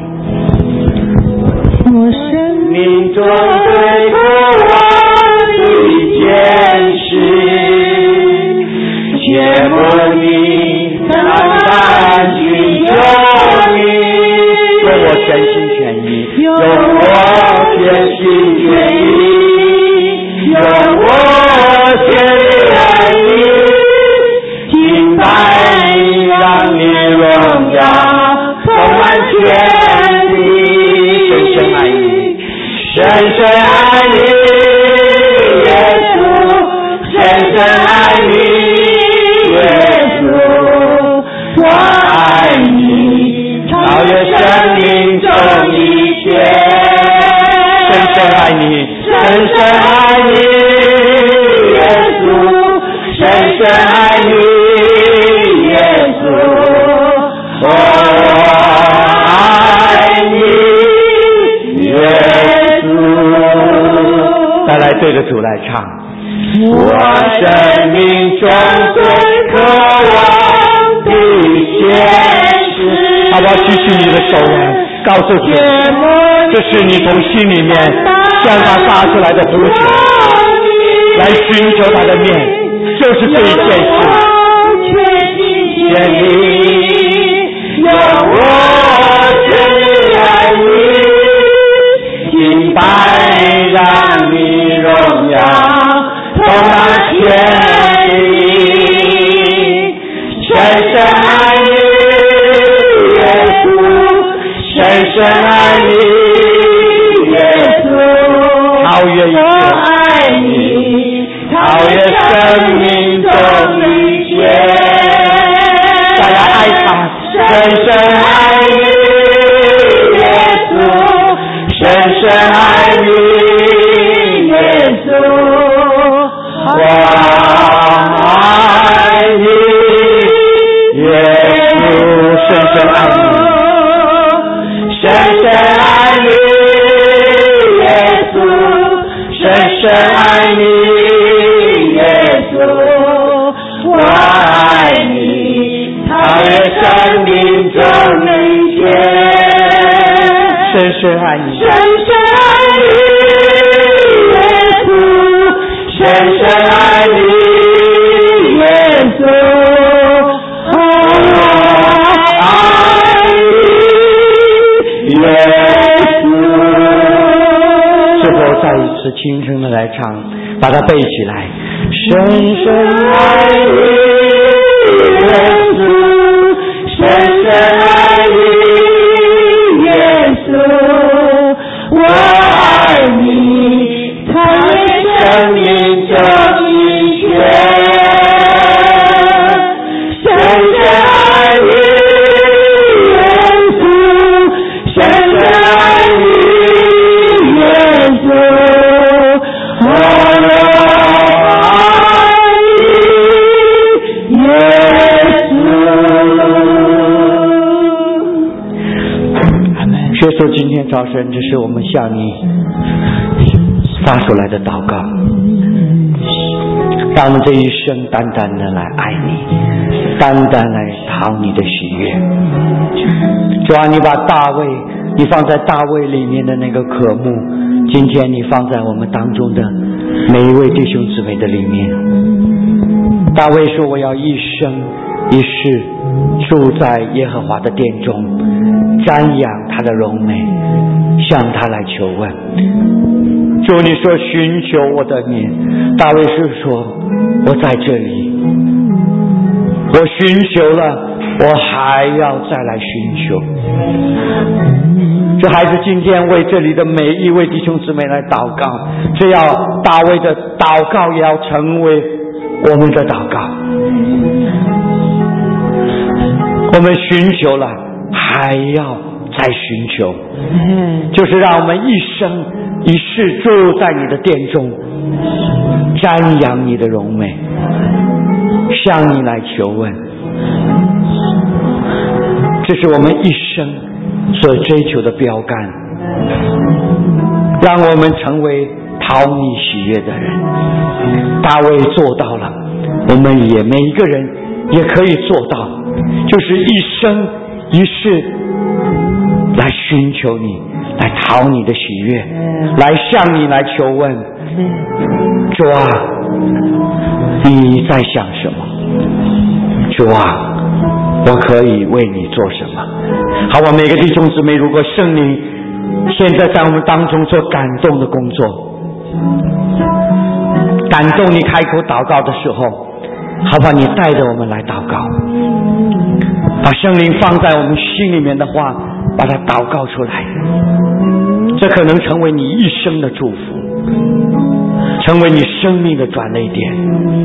我生命中最渴望的一件事，切慕你单单去求你， 用我全心全意， 用我全心全意，用我全力爱你，敬拜让你荣耀充满天地。 深深爱你， 深深爱你，耶稣，深深爱你，耶稣，我爱你，超越生命中一切。 深深爱你， 深深爱你，耶稣，深深爱你，耶稣，我爱你，耶稣。 再来对着主来唱。 我生命中最渴望的一件事， 好不好？举起你的手来，告诉主，这是你从心里面向他发出来的呼求，来寻求他的面，就是这一件事。 全力，让我全力爱你，敬拜让你荣耀充满天地，深深爱你，耶稣，深深爱你，耶稣， 超越一切， 我爱你，超越生命中一切。 再来爱他， 深深爱你，耶稣，深深爱你，耶稣，我爱你，耶稣， 深深爱你，深深爱你，耶稣，深深爱你，耶稣，我爱你，超越生命中一切。 深深爱你， 深深爱你，耶稣，深深爱你，耶稣，我爱你，耶稣。 是否再一次轻声的来唱，把它背起来？深深爱你， 耶稣，深深爱你，耶稣，我爱你，超越生命中一切。深深爱你，耶稣，深深爱你，耶稣，我爱你，耶稣。 耶稣，今天早晨，这是我们向你发出来的祷告。 让我们这一生单单的来爱你，单单来讨你的喜悦。主啊，你把大卫，你放在大卫里面的那个渴慕，今天你放在我们当中的每一位弟兄姊妹的里面。大卫说，我要一生一世住在耶和华的殿中，瞻仰他的荣美，向他来求问。主，你说寻求我的面，大卫是说我在这里，我寻求了，我还要再来寻求。这孩子今天为这里的每一位弟兄姊妹来祷告，只要大卫的祷告也要成为我们的祷告。我们寻求了，还要再寻求，就是让我们一生一世住在你的殿中，瞻仰你的荣美，向你来求问。这是我们一生所追求的标杆，让我们成为讨你喜悦的人。大卫做到了，我们也每一个人也可以做到，就是一生一世来寻求你，来讨你的喜悦，来向你来求问。主啊，你在想什么？主啊，我可以为你做什么？好，我每个弟兄姊妹，如果圣灵现在在我们当中做感动的工作，感动你开口祷告的时候，好吧，你带着我们来祷告，把圣灵放在我们心里面的话，把它祷告出来。这可能成为你一生的祝福，成为你生命的转捩点。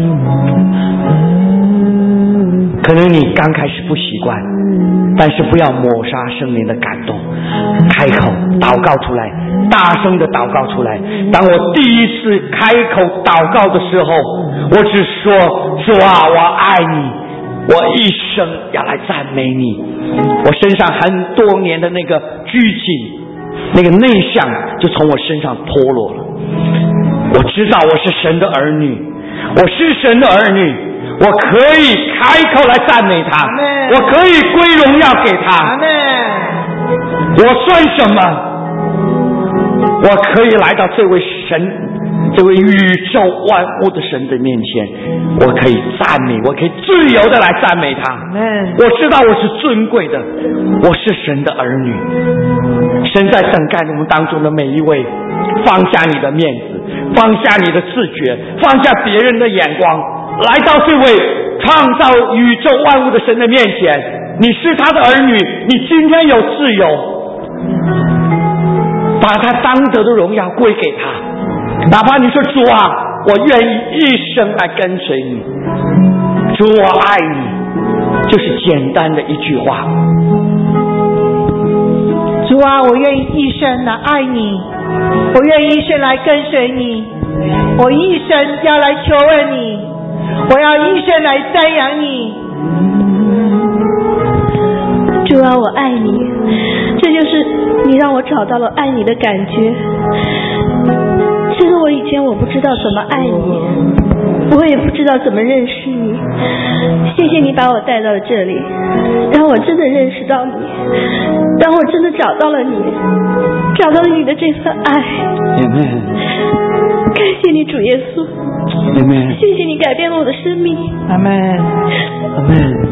可能你刚开始不习惯，但是不要抹杀圣灵的感动，开口祷告出来，大声的祷告出来。当我第一次开口祷告的时候，我只说，主啊，我爱你，我一生要来赞美你。我身上很多年的那个拘谨，那个内向就从我身上脱落了。我知道我是神的儿女，我是神的儿女，我可以开口来赞美他，我可以归荣耀给他。我算什么？我可以来到这位神，这位宇宙万物的神的面前，我可以赞美，我可以自由的来赞美他。我知道我是尊贵的，我是神的儿女。神在等待我们当中的每一位，放下你的面子，放下你的自觉，放下别人的眼光，来到这位创造宇宙万物的神的面前。你是他的儿女，你今天有自由，把他当得的荣耀归给他。哪怕你说，主啊，我愿意一生来跟随你，主我爱你，就是简单的一句话。 主啊，我愿意一生来爱你，我愿意一生来跟随你，我一生要来求问你，我要一生来瞻仰你。 主啊，我爱你，这就是你让我找到了爱你的感觉。其实我以前我不知道怎么爱你，我也不知道怎么认识你。谢谢你把我带到了这里，让我真的认识到你，让我真的找到了你，找到了你的这份爱。 Amen。 感谢你，主耶稣。 Amen。 谢谢你改变了我的生命。 Amen。 Amen。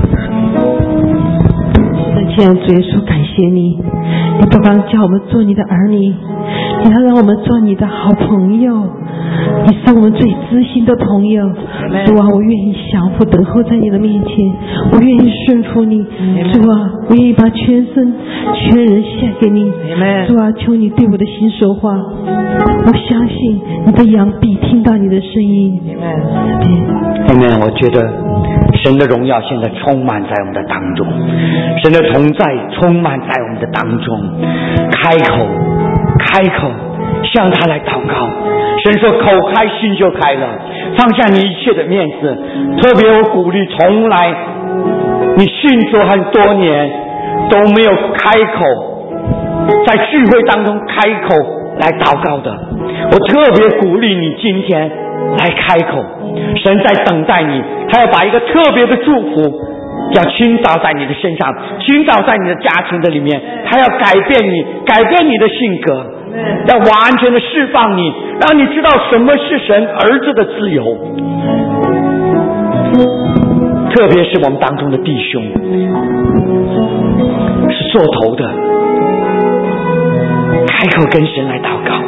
亲爱的主耶稣，感谢你，你不光叫我们做你的儿女，你还让我们做你的好朋友，你是我们最知心的朋友。主啊，我愿意降服等候在你的面前，我愿意顺服你。主啊，我愿意把全身全人献给你。主啊，求你对我的心说话，我相信你的羊必听到你的声音。 阿们。我觉得神的荣耀现在充满在我们的当中，神的同在充满在我们的当中。开口开口向他来祷告。神说口开心就开了，放下你一切的面子。特别我鼓励，从来你信主很多年都没有开口，在聚会当中开口来祷告的，我特别鼓励你今天来开口。神在等待你，他要把一个特别的祝福要倾倒在你的身上，倾倒在你的家庭的里面，他要改变你，改变你的性格，要完全的释放你，让你知道什么是神儿子的自由。特别是我们当中的弟兄是做头的，开口跟神来祷告。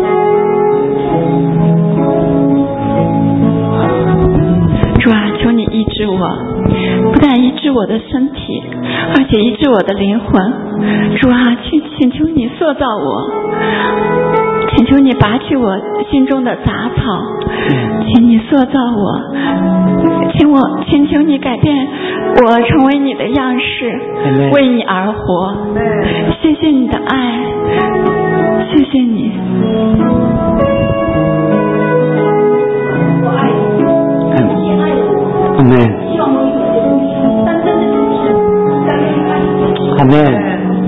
主啊，求你医治我，不但医治我的身体，而且医治我的灵魂。主啊，请请求你塑造我，请求你拔去我心中的杂草，请你塑造我，请我请求你改变我成为你的样式，为你而活。谢谢你的爱，谢谢你。 阿门。阿门。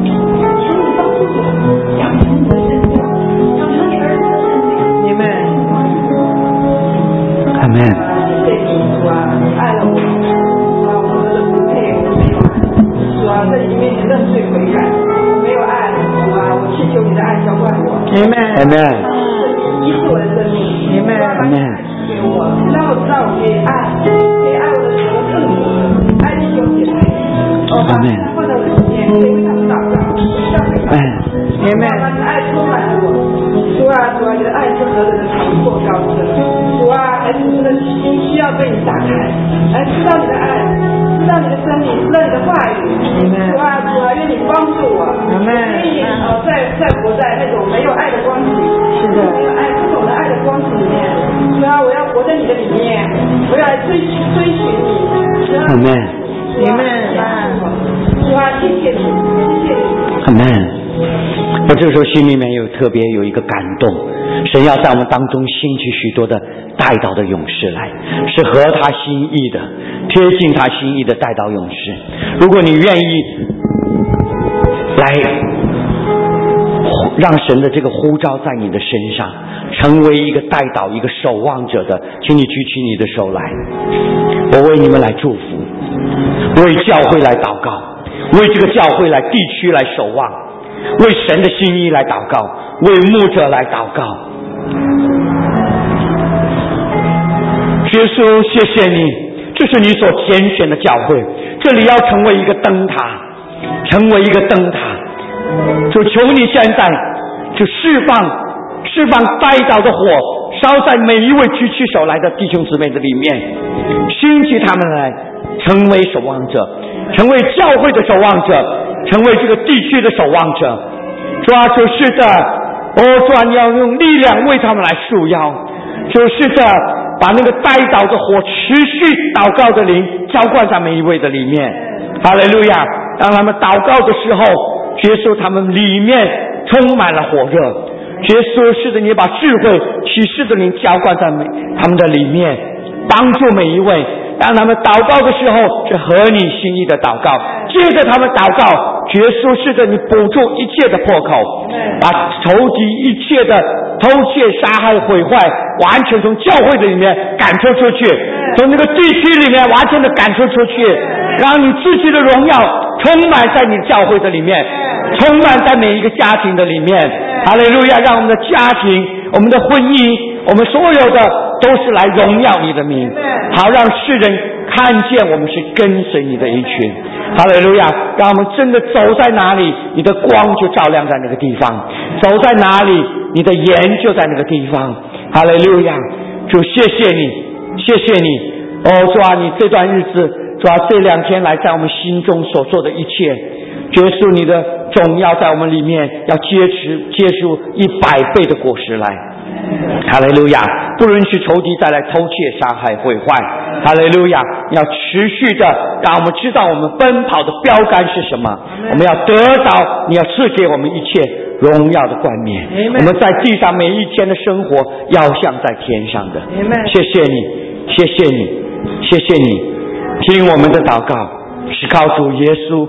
阿门。 主啊，你爱了我，主啊，我们的不配，我没有爱。主啊，在你面前认罪悔改，我没有爱。主啊，我祈求你的爱浇灌我。阿门。 阿门。 医治我的生命。阿门。阿门。给我，让我知道我可以爱，可以爱我的主的更多，爱弟兄姐妹。哦，把他放在我的里面，可以为他们祷告，教给他们。阿门。把你的爱充满了我。主啊，主啊，你的爱是何等的长阔高深。主啊，孩子们的心需要被你打开，来知道你的爱，知道你的生命，知道你的话语。主啊，主啊，愿你帮助我，愿意呃在在活在那种没有爱的光景，是的，没有爱不懂得爱的光景里面。主啊，我要活在你的里面，我要来追追寻你。 阿门。 阿门。主啊，谢谢你，谢谢你。 阿门。我这时候心里面有特别有一个感动，神要在我们当中兴起许多的代祷的勇士来，是合他心意的，贴近他心意的代祷勇士。如果你愿意来让神的这个呼召在你的身上，成为一个代祷一个守望者的，请你举起你的手来，我为你们来祝福，为教会来祷告，为这个教会来地区来守望，为神的心意来祷告，为牧者来祷告。耶稣，谢谢你，这是你所拣选的教会，这里要成为一个灯塔，成为一个灯塔。就求你现在就释放释放代祷的火，烧在每一位举起手来的弟兄姊妹的里面，兴起他们来成为守望者，成为教会的守望者，成为这个地区的守望者。主啊，就是的，哦，主啊，你要用力量为他们来束腰，就是的，把那个代祷的火持续祷告的灵浇灌在每一位的里面。哈利路亚！当他们祷告的时候，耶稣他们里面充满了火热。耶稣，是的，你把智慧启示的灵浇灌在每他们的里面，帮助每一位，让他们祷告的时候是合你心意的祷告。接着他们祷告，耶稣，是的，你补助一切的破口，把仇敌一切的偷窃杀害毁坏完全从教会的里面赶出出去，从那个地区里面完全的赶出出去，让你自己的荣耀充满在你教会的里面，充满在每一个家庭的里面。哈利路亚！让我们的家庭，我们的婚姻，我们所有的都是来荣耀你的名，好让世人看见我们是跟随你的一群。哈利路亚！让我们真的走在哪里，你的光就照亮在那个地方，走在哪里，你的盐就在那个地方。哈利路亚！主，谢谢你，谢谢你。哦，主啊，你这段日子，主啊，这两天来在我们心中所做的一切，耶稣，你的荣耀在我们里面要结实结出一百倍的果实来。哈利路亚！不允许仇敌再来偷窃杀害毁坏。哈利路亚！要持续的让我们知道我们奔跑的标杆是什么，我们要得到你要赐给我们一切荣耀的冠冕。我们在地上每一天的生活要像在天上的。谢谢你，谢谢你，谢谢你，听我们的祷告，是靠主耶稣